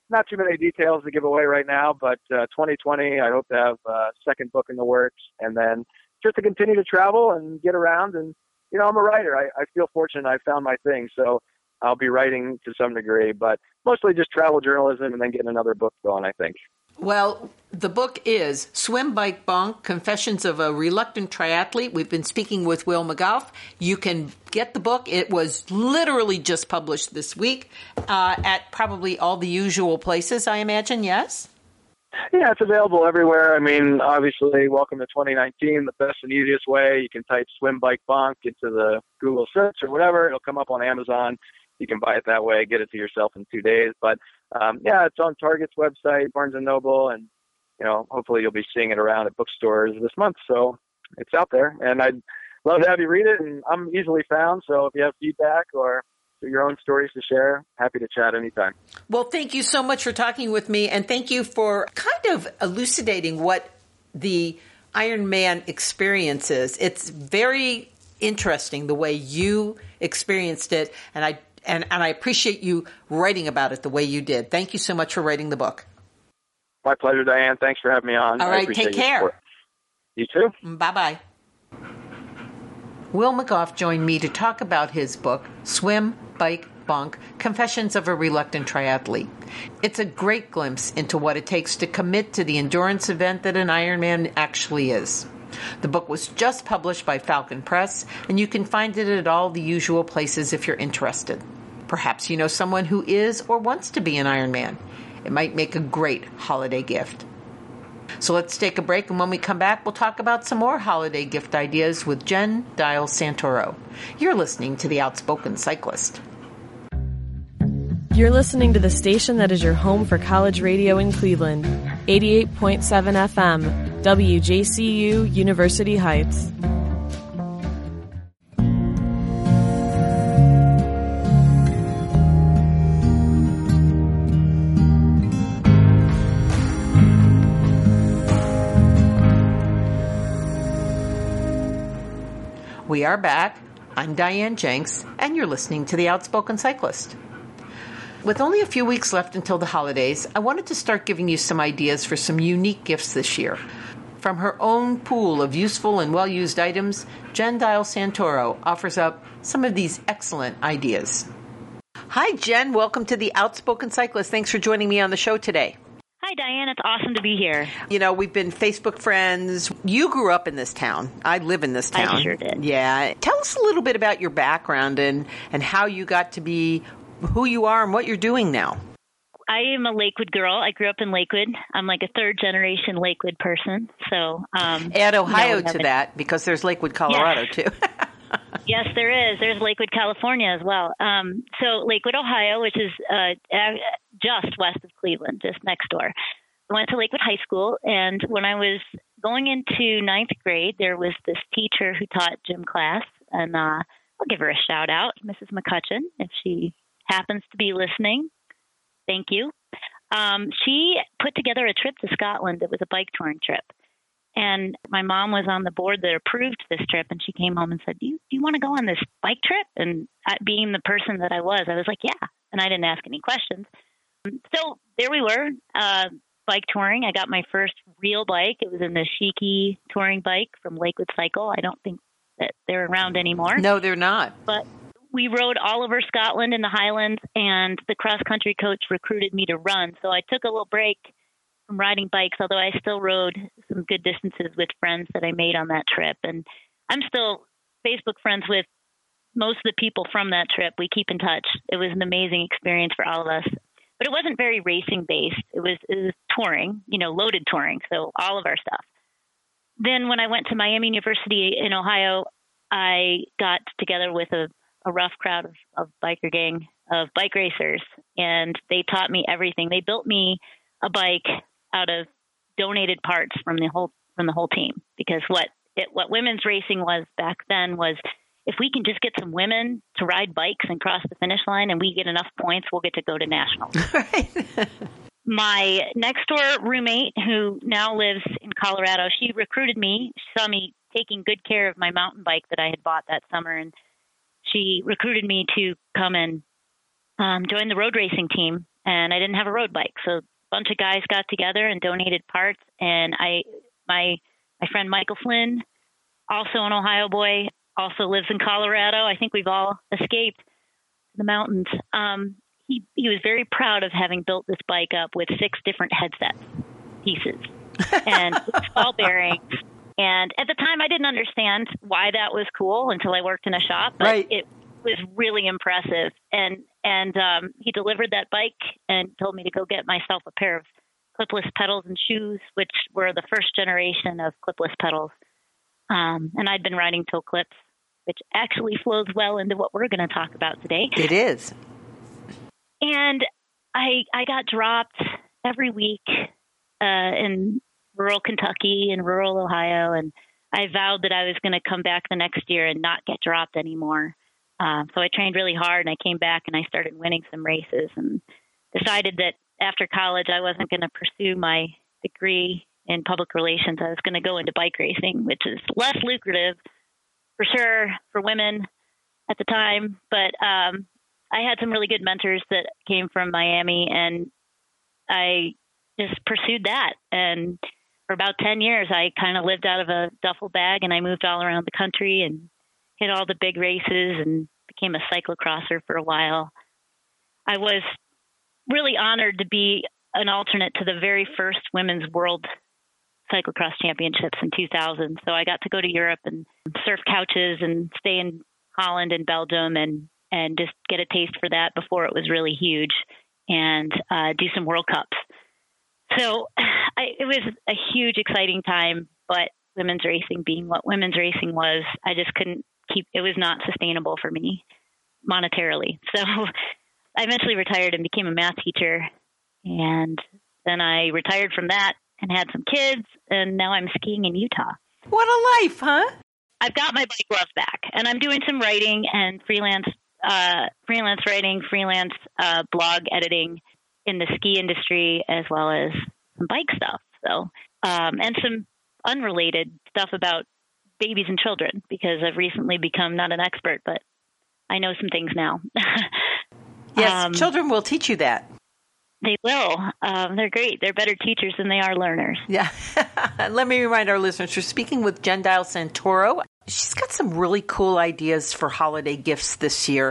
not too many details to give away right now, but uh, twenty twenty, I hope to have a second book in the works, and then just to continue to travel and get around. And, you know, I'm a writer. I, I feel fortunate I found my thing, so I'll be writing to some degree, but mostly just travel journalism and then getting another book going, I think. Well, the book is Swim, Bike, Bonk, Confessions of a Reluctant Triathlete. We've been speaking with Will McGough. You can get the book. It was literally just published this week uh, at probably all the usual places, I imagine, yes? Yeah, it's available everywhere. I mean, obviously, welcome to twenty nineteen, the best and easiest way. You can type Swim, Bike, Bonk into the Google search or whatever. It'll come up on Amazon. You can buy it that way, get it to yourself in two days. But, um, yeah, it's on Target's website, Barnes and Noble, and, you know, hopefully you'll be seeing it around at bookstores this month. So it's out there, and I'd love to have you read it, and I'm easily found. So if you have feedback or your own stories to share, happy to chat anytime. Well, thank you so much for talking with me, and thank you for kind of elucidating what the Ironman experience is. It's very interesting the way you experienced it, and I and, and I appreciate you writing about it the way you did. Thank you so much for writing the book. My pleasure, Diane. Thanks for having me on. All right, take care. You too. Bye-bye. Will McGough joined me to talk about his book, Swim, Bike, Bonk, Confessions of a Reluctant Triathlete. It's a great glimpse into what it takes to commit to the endurance event that an Ironman actually is. The book was just published by Falcon Press, and you can find it at all the usual places if you're interested. Perhaps you know someone who is or wants to be an Ironman. It might make a great holiday gift. So let's take a break, and when we come back, we'll talk about some more holiday gift ideas with Jen Dial Santoro. You're listening to The Outspoken Cyclist. You're listening to the station that is your home for college radio in Cleveland, eighty-eight point seven F M, W J C U, University Heights. We are back. I'm Diane Jenks, and you're listening to The Outspoken Cyclist. With only a few weeks left until the holidays, I wanted to start giving you some ideas for some unique gifts this year. From her own pool of useful and well-used items, Jen Dial Santoro offers up some of these excellent ideas. Hi, Jen. Welcome to The Outspoken Cyclist. Thanks for joining me on the show today. Hi, Diane. It's awesome to be here. You know, we've been Facebook friends. You grew up in this town. I live in this town. I sure did. Yeah. Tell us a little bit about your background and, and how you got to be who you are and what you're doing now. I am a Lakewood girl. I grew up in Lakewood. I'm like a third generation Lakewood person. So um, add Ohio you know, to that because there's Lakewood, Colorado, yeah. too. Yes, there is. There's Lakewood, California as well. Um, so Lakewood, Ohio, which is uh, just west of Cleveland, just next door. I went to Lakewood High School, and when I was going into ninth grade, there was this teacher who taught gym class, and uh, I'll give her a shout out, Missus McCutcheon, if she happens to be listening. Thank you. Um, she put together a trip to Scotland. It was a bike touring trip. And my mom was on the board that approved this trip, and she came home and said, do you, do you want to go on this bike trip? And I, being the person that I was, I was like, yeah. And I didn't ask any questions. So there we were, uh, bike touring. I got my first real bike. It was a Nishiki touring bike from Lakewood Cycle. I don't think that they're around anymore. No, they're not. But we rode all over Scotland in the Highlands, and the cross-country coach recruited me to run. So I took a little break from riding bikes, although I still rode some good distances with friends that I made on that trip. And I'm still Facebook friends with most of the people from that trip. We keep in touch. It was an amazing experience for all of us. But it wasn't very racing based. It was, it was touring, you know, loaded touring. So all of our stuff. Then when I went to Miami University in Ohio, I got together with a, a rough crowd of, of biker gang of bike racers, and they taught me everything. They built me a bike out of donated parts from the whole from the whole team, because what it, what women's racing was back then was, if we can just get some women to ride bikes and cross the finish line and we get enough points, we'll get to go to nationals. Right. My next door roommate, who now lives in Colorado, she recruited me. She saw me taking good care of my mountain bike that I had bought that summer, and she recruited me to come and um, join the road racing team and I didn't have a road bike. So a bunch of guys got together and donated parts. And I, my, my friend Michael Flynn, also an Ohio boy, also lives in Colorado. I think we've all escaped the mountains. Um, he, he was very proud of having built this bike up with six different headset pieces and ball bearings. And at the time, I didn't understand why that was cool until I worked in a shop. But right. It was really impressive. And and um, he delivered that bike and told me to go get myself a pair of clipless pedals and shoes, which were the first generation of clipless pedals. Um, and I'd been riding toe clips, which actually flows well into what we're going to talk about today. It is. And I I got dropped every week uh, in rural Kentucky and rural Ohio, and I vowed that I was going to come back the next year and not get dropped anymore. Uh, so I trained really hard, and I came back and I started winning some races, and decided that after college I wasn't going to pursue my degree in public relations. I was going to go into bike racing, which is less lucrative for sure for women at the time, but um, I had some really good mentors that came from Miami, and I just pursued that. And for about ten years, I kind of lived out of a duffel bag, and I moved all around the country and hit all the big races and became a cyclocrosser for a while. I was really honored to be an alternate to the very first women's world cyclocross championships in two thousand. So I got to go to Europe and surf couches and stay in Holland and Belgium and, and just get a taste for that before it was really huge, and uh, do some World Cups. So I, it was a huge, exciting time, but women's racing being what women's racing was, I just couldn't keep, it was not sustainable for me monetarily. So I eventually retired and became a math teacher. And then I retired from that and had some kids, and now I'm skiing in Utah. What a life, huh? I've got my bike love back, and I'm doing some writing and freelance, uh, freelance writing, freelance uh, blog editing in the ski industry, as well as some bike stuff. So, um, and some unrelated stuff about babies and children, because I've recently become not an expert, but I know some things now. Yes, um, children will teach you that. They will. Um, they're great. They're better teachers than they are learners. Yeah. Let me remind our listeners, we're speaking with Jen Dial Santoro. She's got some really cool ideas for holiday gifts this year.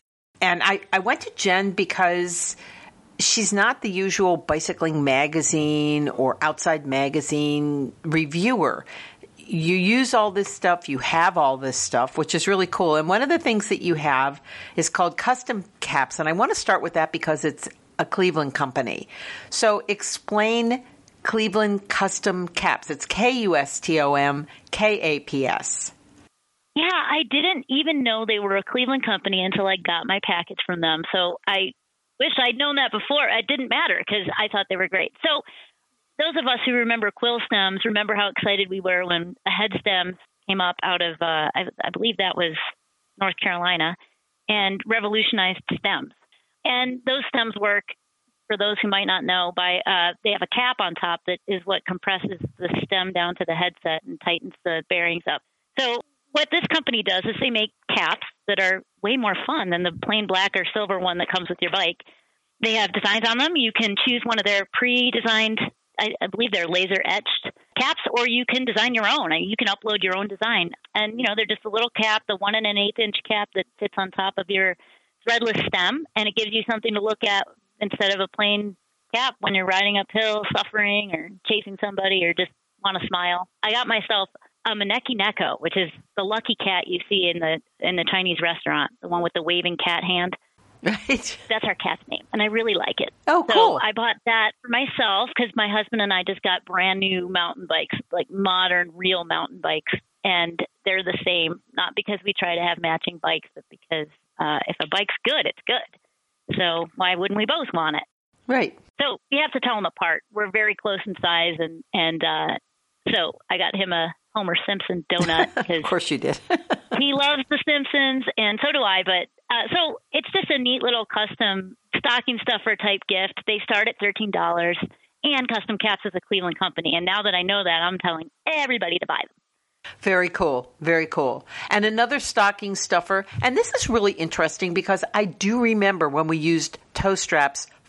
And I, I went to Jen because she's not the usual bicycling magazine or outside magazine reviewer. You use all this stuff, you have all this stuff, which is really cool. And one of the things that you have is called custom caps. And I want to start with that because it's a Cleveland company. So explain Cleveland Custom Caps. It's K U S T O M K A P S. Yeah, I didn't even know they were a Cleveland company until I got my package from them. So I wish I'd known that before. It didn't matter because I thought they were great. So those of us who remember quill stems remember how excited we were when a head stem came up out of, uh, I, I believe that was North Carolina, and revolutionized stems. And those stems work, for those who might not know, by uh, they have a cap on top that is what compresses the stem down to the headset and tightens the bearings up. So what this company does is they make caps that are way more fun than the plain black or silver one that comes with your bike. They have designs on them. You can choose one of their pre-designed, I, I believe they're laser etched caps, or you can design your own. You can upload your own design. And, you know, they're just a little cap, the one and an eighth inch cap that sits on top of your threadless stem, and it gives you something to look at instead of a plain cap when you're riding uphill, suffering, or chasing somebody, or just want to smile. I got myself a Maneki Neko, which is the lucky cat you see in the in the Chinese restaurant, the one with the waving cat hand. Right. That's our cat's name, and I really like it. Oh, so cool. I bought that for myself because my husband and I just got brand new mountain bikes, like modern, real mountain bikes, and they're the same, not because we try to have matching bikes, but because uh, if a bike's good, it's good. So why wouldn't we both want it? Right. So you have to tell them apart. We're very close in size, and, and uh, so I got him a Homer Simpson donut. Because of course you did. he loves The Simpsons, and so do I. But uh, so it's just a neat little custom stocking stuffer type gift. They start at thirteen dollars, and Custom Caps is a Cleveland company. And now that I know that, I'm telling everybody to buy them. Very cool. Very cool. And another stocking stuffer, and this is really interesting because I do remember when we used toe straps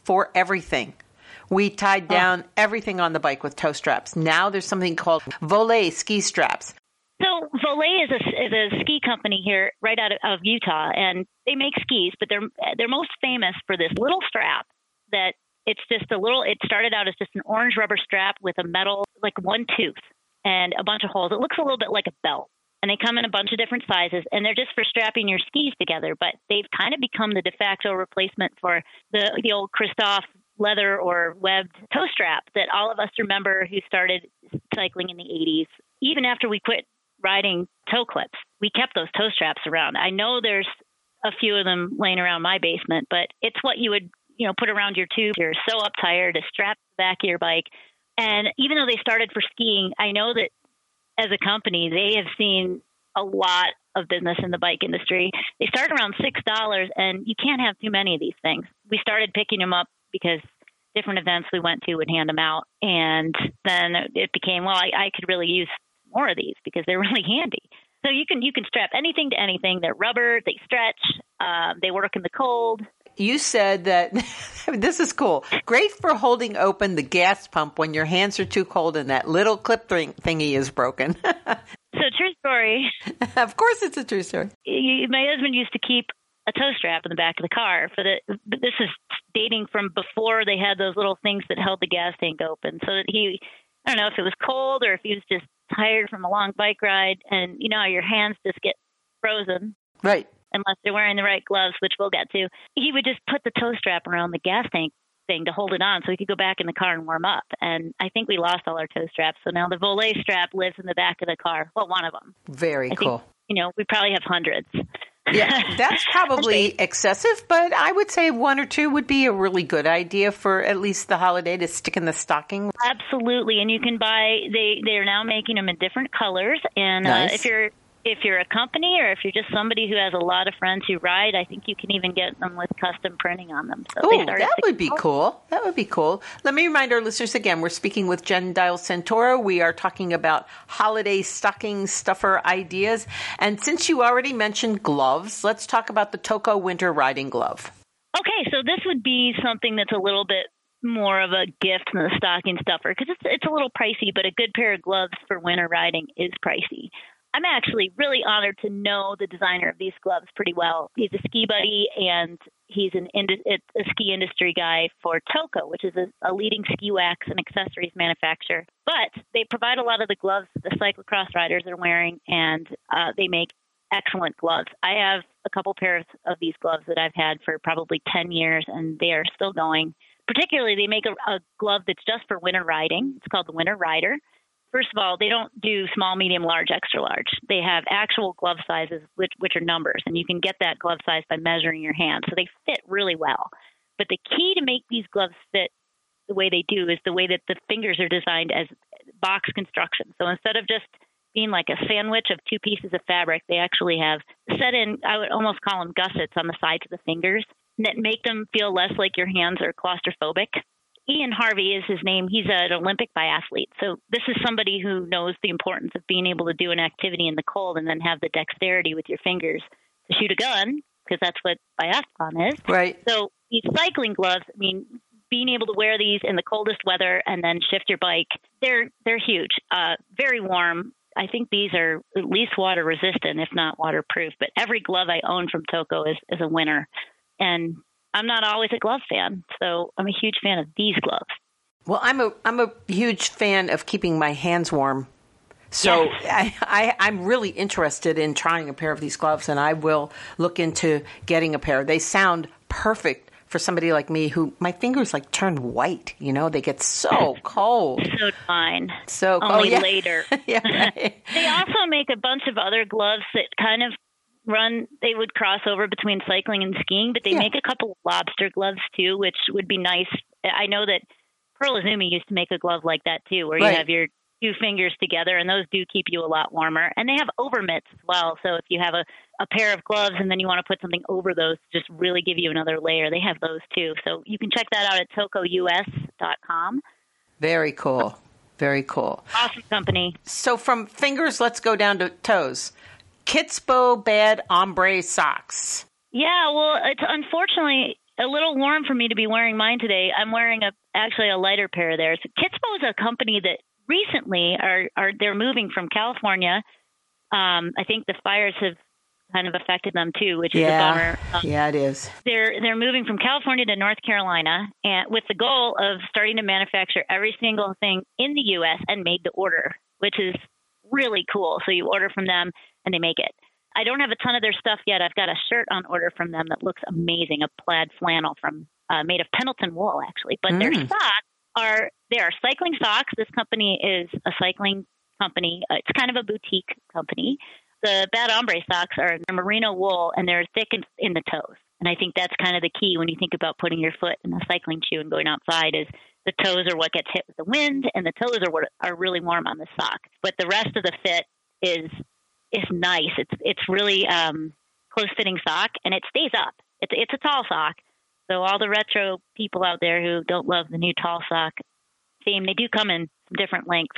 for everything. We tied down oh. everything on the bike with toe straps. Now there's something called Volet ski straps. So Volet is a, is a ski company here right out of, of Utah, and they make skis, but they're they're most famous for this little strap that it's just a little, it started out as just an orange rubber strap with a metal, like one tooth and a bunch of holes. It looks a little bit like a belt, and they come in a bunch of different sizes, and they're just for strapping your skis together, but they've kind of become the de facto replacement for the, the old Christoph leather or webbed toe strap that all of us remember who started cycling in the eighties. Even after we quit riding toe clips, we kept those toe straps around. I know there's a few of them laying around my basement, but it's what you would, you know, put around your tube. You're so uptired to strap the back of your bike. And even though they started for skiing, I know that as a company, they have seen a lot of business in the bike industry. They start around six dollars, and you can't have too many of these things. We started picking them up because different events we went to would hand them out. And then it became, well, I, I could really use more of these because they're really handy. So you can you can strap anything to anything. They're rubber, they stretch, um, they work in the cold. You said that, this is cool, great for holding open the gas pump when your hands are too cold and that little clip thing, thingy is broken. So true story. Of course it's a true story. You, my husband used to keep a toe strap in the back of the car for the, but this is dating from before they had those little things that held the gas tank open. So that he, I don't know if it was cold or if he was just tired from a long bike ride, and you know how your hands just get frozen. Right. Unless they're wearing the right gloves, which we'll get to. He would just put the toe strap around the gas tank thing to hold it on so he could go back in the car and warm up. And I think we lost all our toe straps. So now the Volet strap lives in the back of the car. Well, one of them. Very I cool. Think, you know, we probably have hundreds. Yeah, that's probably excessive, but I would say one or two would be a really good idea for at least the holiday to stick in the stocking. Absolutely. And you can buy, they, they're now making them in different colors. And nice. uh, if you're If you're a company or if you're just somebody who has a lot of friends who ride, I think you can even get them with custom printing on them. So oh, that would be cool. That would be cool. Let me remind our listeners again, we're speaking with Jen Dial-Santoro. We are talking about holiday stocking stuffer ideas. And since you already mentioned gloves, let's talk about the Toco Winter Riding Glove. Okay, so this would be something that's a little bit more of a gift than a stocking stuffer because it's, it's a little pricey, but a good pair of gloves for winter riding is pricey. I'm actually really honored to know the designer of these gloves pretty well. He's a ski buddy, and he's an ind- a ski industry guy for Toco, which is a, a leading ski wax and accessories manufacturer. But they provide a lot of the gloves the cyclocross riders are wearing, and uh, they make excellent gloves. I have a couple pairs of these gloves that I've had for probably ten years, and they are still going. Particularly, they make a, a glove that's just for winter riding. It's called the Winter Rider. First of all, they don't do small, medium, large, extra large. They have actual glove sizes, which, which are numbers, and you can get that glove size by measuring your hand. So they fit really well. But the key to make these gloves fit the way they do is the way that the fingers are designed as box construction. So instead of just being like a sandwich of two pieces of fabric, they actually have set in, I would almost call them gussets on the sides of the fingers that make them feel less like your hands are claustrophobic. Ian Harvey is his name. He's an Olympic biathlete. So this is somebody who knows the importance of being able to do an activity in the cold and then have the dexterity with your fingers to shoot a gun, because that's what biathlon is. Right. So these cycling gloves, I mean, being able to wear these in the coldest weather and then shift your bike, they're they're huge, uh, very warm. I think these are at least water resistant, if not waterproof. But every glove I own from Toco is, is a winner. And I'm not always a glove fan, so I'm a huge fan of these gloves. Well, I'm a I'm a huge fan of keeping my hands warm. So yes. I, I, I'm really interested in trying a pair of these gloves, and I will look into getting a pair. They sound perfect for somebody like me who my fingers like turn white. You know, they get so cold. So fine. So cold. Only oh, yeah. later. Yeah, right. They also make a bunch of other gloves that kind of run, they would cross over between cycling and skiing, but they yeah. make a couple of lobster gloves too, which would be nice. I know that Pearl Izumi used to make a glove like that too, where right. you have your two fingers together, and those do keep you a lot warmer. And they have over mitts as well. So if you have a, a pair of gloves and then you want to put something over those to just really give you another layer, they have those too. So you can check that out at toco U S dot com. Very cool. Very cool. Awesome company. So from fingers, let's go down to toes. Kitspo Bad Ombre Socks. Yeah, well, it's unfortunately, a little warm for me to be wearing mine today. I'm wearing a actually a lighter pair there. So Kitspo is a company that recently are, are they're moving from California. Um, I think the fires have kind of affected them too, which is yeah. a bummer. Um, yeah, it is. They're they're moving from California to North Carolina, and with the goal of starting to manufacture every single thing in the U S and made to order, which is really cool. So you order from them and they make it. I don't have a ton of their stuff yet. I've got a shirt on order from them that looks amazing, a plaid flannel from uh, made of Pendleton wool, actually. But mm. their socks are they are cycling socks. This company is a cycling company. Uh, it's kind of a boutique company. The Bad Hombre socks are merino wool, and they're thick in, in the toes. And I think that's kind of the key when you think about putting your foot in a cycling shoe and going outside is the toes are what gets hit with the wind, and the toes are what are really warm on the sock. But the rest of the fit is is nice. It's it's really um, close-fitting sock, and it stays up. It's it's a tall sock. So all the retro people out there who don't love the new tall sock theme, they do come in some different lengths.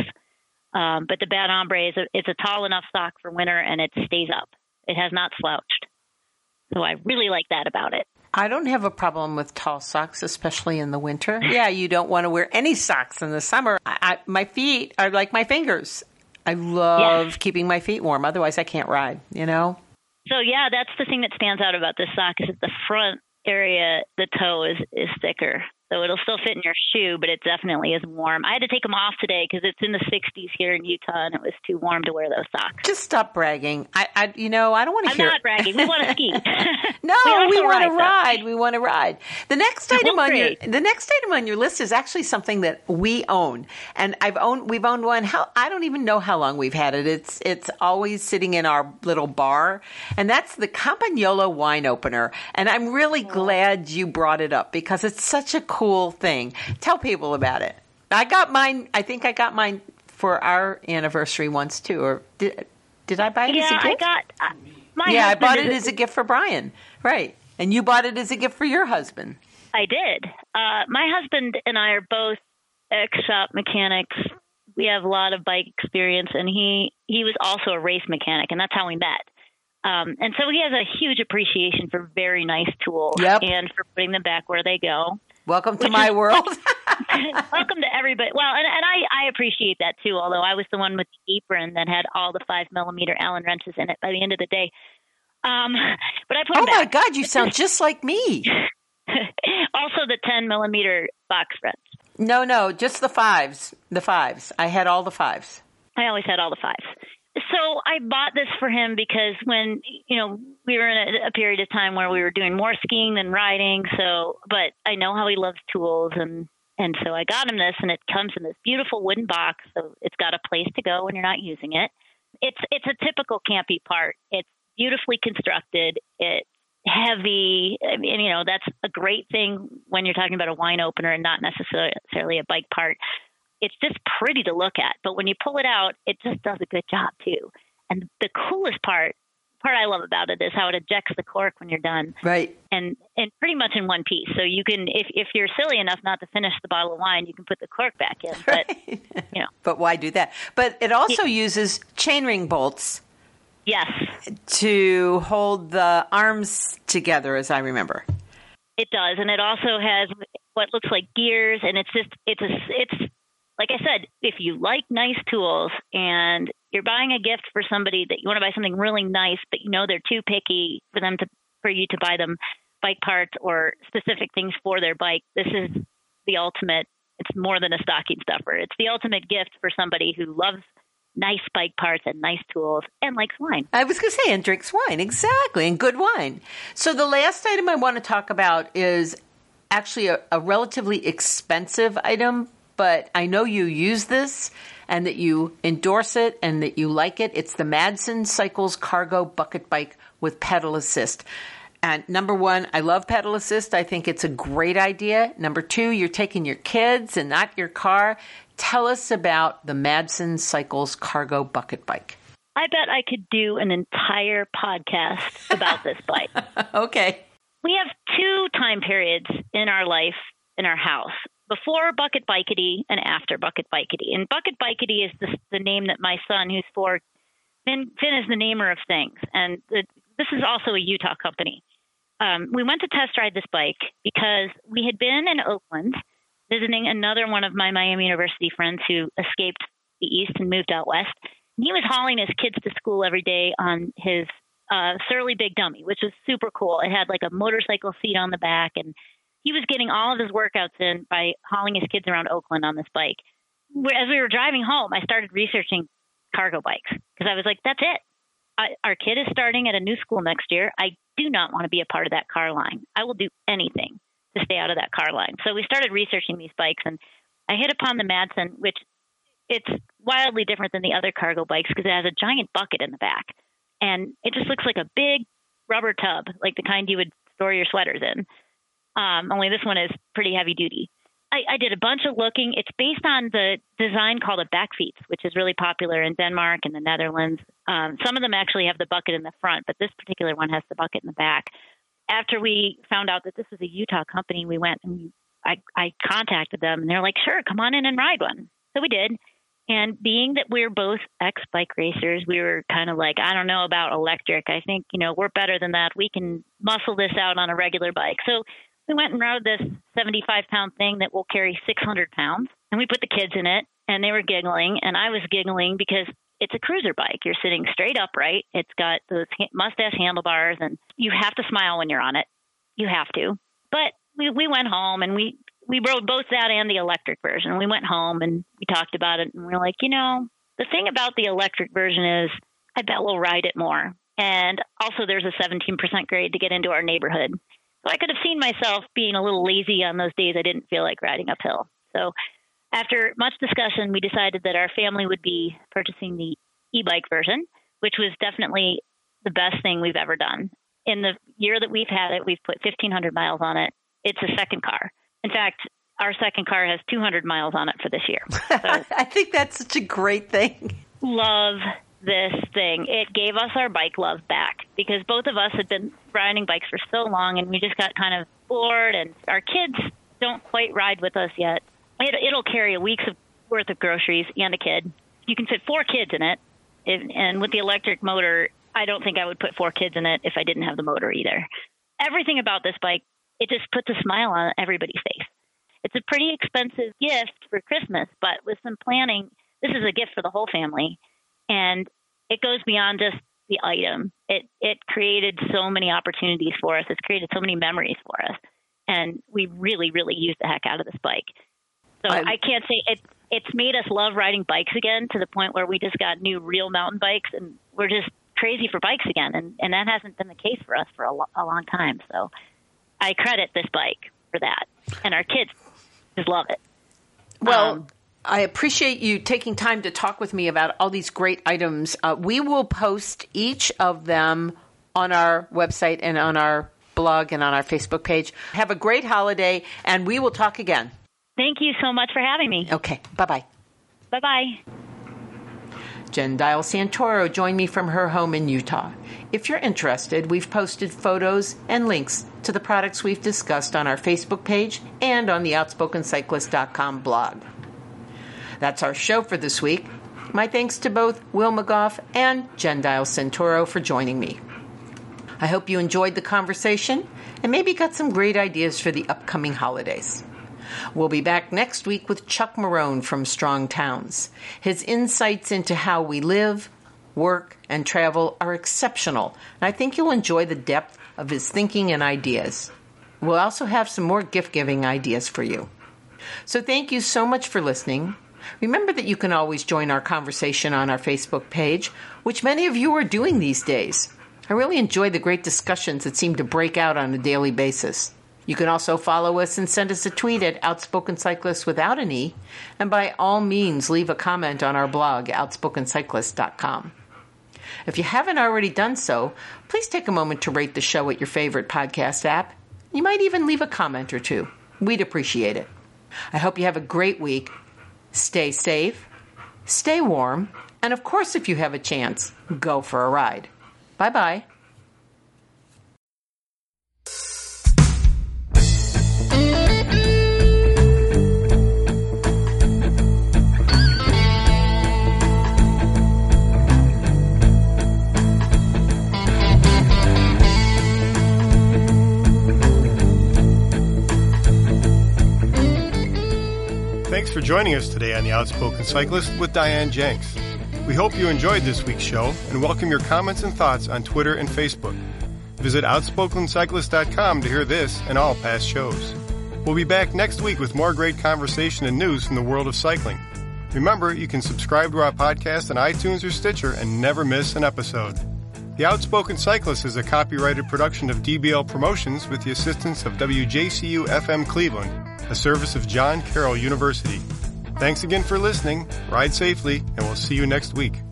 Um, but the Bad Hombre is a, it's a tall enough sock for winter, and it stays up. It has not slouched. So I really like that about it. I don't have a problem with tall socks, especially in the winter. Yeah, you don't want to wear any socks in the summer. I, I, my feet are like my fingers. I love yes. keeping my feet warm. Otherwise, I can't ride, you know? So, yeah, that's the thing that stands out about this sock is that the front area, the toe is, is thicker. So it'll still fit in your shoe, but it definitely is warm. I had to take them off today because it's in the sixties here in Utah, and it was too warm to wear those socks. Just stop bragging. I, I you know, I don't want to I'm hear. I'm not bragging. We want to ski. no, we, we want to ride. We want to ride. The next item on your the next item on your list is actually something that we own, and I've owned. We've owned one. How I don't even know how long we've had it. It's it's always sitting in our little bar, and that's the Campagnolo wine opener. And I'm really glad you brought it up because it's such a cool thing. Tell people about it. I got mine. I think I got mine for our anniversary once too. Or did did I buy it yeah, as a gift? I got. Uh, my yeah, I bought it is, as a gift for Brian. Right, and you bought it as a gift for your husband. I did. Uh, my husband and I are both ex-shop mechanics. We have a lot of bike experience, and he he was also a race mechanic, and that's how we met. Um, and so he has a huge appreciation for very nice tools yep. and for putting them back where they go. Welcome to my is, world. Welcome to everybody. Well, and, and I, I appreciate that too, although I was the one with the apron that had all the five millimeter Allen wrenches in it by the end of the day. Um, but I put Oh them my back. God, you sound just like me. Also the ten millimeter box wrench. No, no, just the fives. The fives. I had all the fives. I always had all the fives. So I bought this for him because when, you know, we were in a, a period of time where we were doing more skiing than riding. So, but I know how he loves tools. And, and so I got him this, and it comes in this beautiful wooden box. So it's got a place to go when you're not using it. It's, it's a typical campy part. It's beautifully constructed. It's heavy. I mean, you know, that's a great thing when you're talking about a wine opener and not necessarily a bike part. It's just pretty to look at, but when you pull it out, it just does a good job too. And the coolest part, part I love about it is how it ejects the cork when you're done. Right. And and pretty much in one piece. So you can, if if you're silly enough not to finish the bottle of wine, you can put the cork back in. But right. you know. But why do that? But it also it, uses chainring bolts. Yes. To hold the arms together, as I remember. It does, and it also has what looks like gears, and it's just it's a it's. Like I said, if you like nice tools and you're buying a gift for somebody that you want to buy something really nice, but you know they're too picky for them to for you to buy them bike parts or specific things for their bike, this is the ultimate. It's more than a stocking stuffer. It's the ultimate gift for somebody who loves nice bike parts and nice tools and likes wine. I was going to say, and drinks wine. Exactly, and good wine. So the last item I want to talk about is actually a, a relatively expensive item, but I know you use this and that you endorse it and that you like it. It's the Madsen Cycles Cargo Bucket Bike with pedal assist. And number one, I love pedal assist. I think it's a great idea. Number two, you're taking your kids and not your car. Tell us about the Madsen Cycles Cargo Bucket Bike. I bet I could do an entire podcast about this bike. Okay. We have two time periods in our life, in our house. Before Bucket Bikety and after Bucket Bikety. And Bucket Bikety is the, the name that my son, who's four, Finn, Finn is the namer of things. And the, this is also a Utah company. um, we went to test ride this bike because we had been in Oakland visiting another one of my Miami University friends who escaped the East and moved out West. And he was hauling his kids to school every day on his uh, Surly Big Dummy, which was super cool. It had like a motorcycle seat on the back, and he was getting all of his workouts in by hauling his kids around Oakland on this bike. As we were driving home, I started researching cargo bikes because I was like, that's it. I, our kid is starting at a new school next year. I do not want to be a part of that car line. I will do anything to stay out of that car line. So we started researching these bikes, and I hit upon the Madsen, which it's wildly different than the other cargo bikes because it has a giant bucket in the back. And it just looks like a big rubber tub, like the kind you would store your sweaters in. Um, only this one is pretty heavy duty. I, I did a bunch of looking. It's based on the design called a Backfiets, which is really popular in Denmark and the Netherlands. Um, some of them actually have the bucket in the front, but this particular one has the bucket in the back. After we found out that this was a Utah company, we went and we, I, I contacted them, and they're like, sure, come on in and ride one. So we did. And being that we're both ex-bike racers, we were kind of like, I don't know about electric. I think, you know, we're better than that. We can muscle this out on a regular bike. So we went and rode this seventy-five pound thing that will carry six hundred pounds. And we put the kids in it, and they were giggling. And I was giggling because it's a cruiser bike. You're sitting straight upright. It's got those mustache handlebars, and you have to smile when you're on it. You have to. But we, we went home, and we, we rode both that and the electric version. We went home, and we talked about it, and we we're like, you know, the thing about the electric version is I bet we'll ride it more. And also there's a seventeen percent grade to get into our neighborhood. So I could have seen myself being a little lazy on those days I didn't feel like riding uphill. So after much discussion, we decided that our family would be purchasing the e-bike version, which was definitely the best thing we've ever done. In the year that we've had it, we've put fifteen hundred miles on it. It's a second car. In fact, our second car has two hundred miles on it for this year. So I think that's such a great thing. Love this thing. It gave us our bike love back because both of us had been riding bikes for so long, and we just got kind of bored, and our kids don't quite ride with us yet. It, it'll carry a week's worth of groceries and a kid. You can fit four kids in it, it, and with the electric motor, I don't think I would put four kids in it if I didn't have the motor either. Everything about this bike, it just puts a smile on everybody's face. It's a pretty expensive gift for Christmas, but with some planning, this is a gift for the whole family. And it goes beyond just the item. It it created so many opportunities for us. It's created so many memories for us. And we really, really used the heck out of this bike. So I'm, I can't say it, it's made us love riding bikes again to the point where we just got new real mountain bikes, and we're just crazy for bikes again. And, and that hasn't been the case for us for a, lo- a long time. So I credit this bike for that. And our kids just love it. Well, um, I appreciate you taking time to talk with me about all these great items. Uh, we will post each of them on our website and on our blog and on our Facebook page. Have a great holiday, and we will talk again. Thank you so much for having me. Okay. Bye-bye. Bye-bye. Jen Dial Santoro joined me from her home in Utah. If you're interested, we've posted photos and links to the products we've discussed on our Facebook page and on the outspoken cyclist dot com blog. That's our show for this week. My thanks to both Will McGough and Jen Dial Santoro for joining me. I hope you enjoyed the conversation and maybe got some great ideas for the upcoming holidays. We'll be back next week with Chuck Marone from Strong Towns. His insights into how we live, work, and travel are exceptional, and I think you'll enjoy the depth of his thinking and ideas. We'll also have some more gift-giving ideas for you. So thank you so much for listening. Remember that you can always join our conversation on our Facebook page, which many of you are doing these days. I really enjoy the great discussions that seem to break out on a daily basis. You can also follow us and send us a tweet at Outspoken Cyclist without an E, and by all means leave a comment on our blog, outspoken cyclist dot com. If you haven't already done so, please take a moment to rate the show at your favorite podcast app. You might even leave a comment or two. We'd appreciate it. I hope you have a great week. Stay safe, stay warm, and of course, if you have a chance, go for a ride. Bye-bye. Thanks for joining us today on The Outspoken Cyclist with Diane Jenks. We hope you enjoyed this week's show and welcome your comments and thoughts on Twitter and Facebook. Visit outspoken cyclist dot com to hear this and all past shows. We'll be back next week with more great conversation and news from the world of cycling. Remember, you can subscribe to our podcast on iTunes or Stitcher and never miss an episode. The Outspoken Cyclist is a copyrighted production of D B L Promotions with the assistance of W J C U F M Cleveland, a service of John Carroll University. Thanks again for listening, ride safely, and we'll see you next week.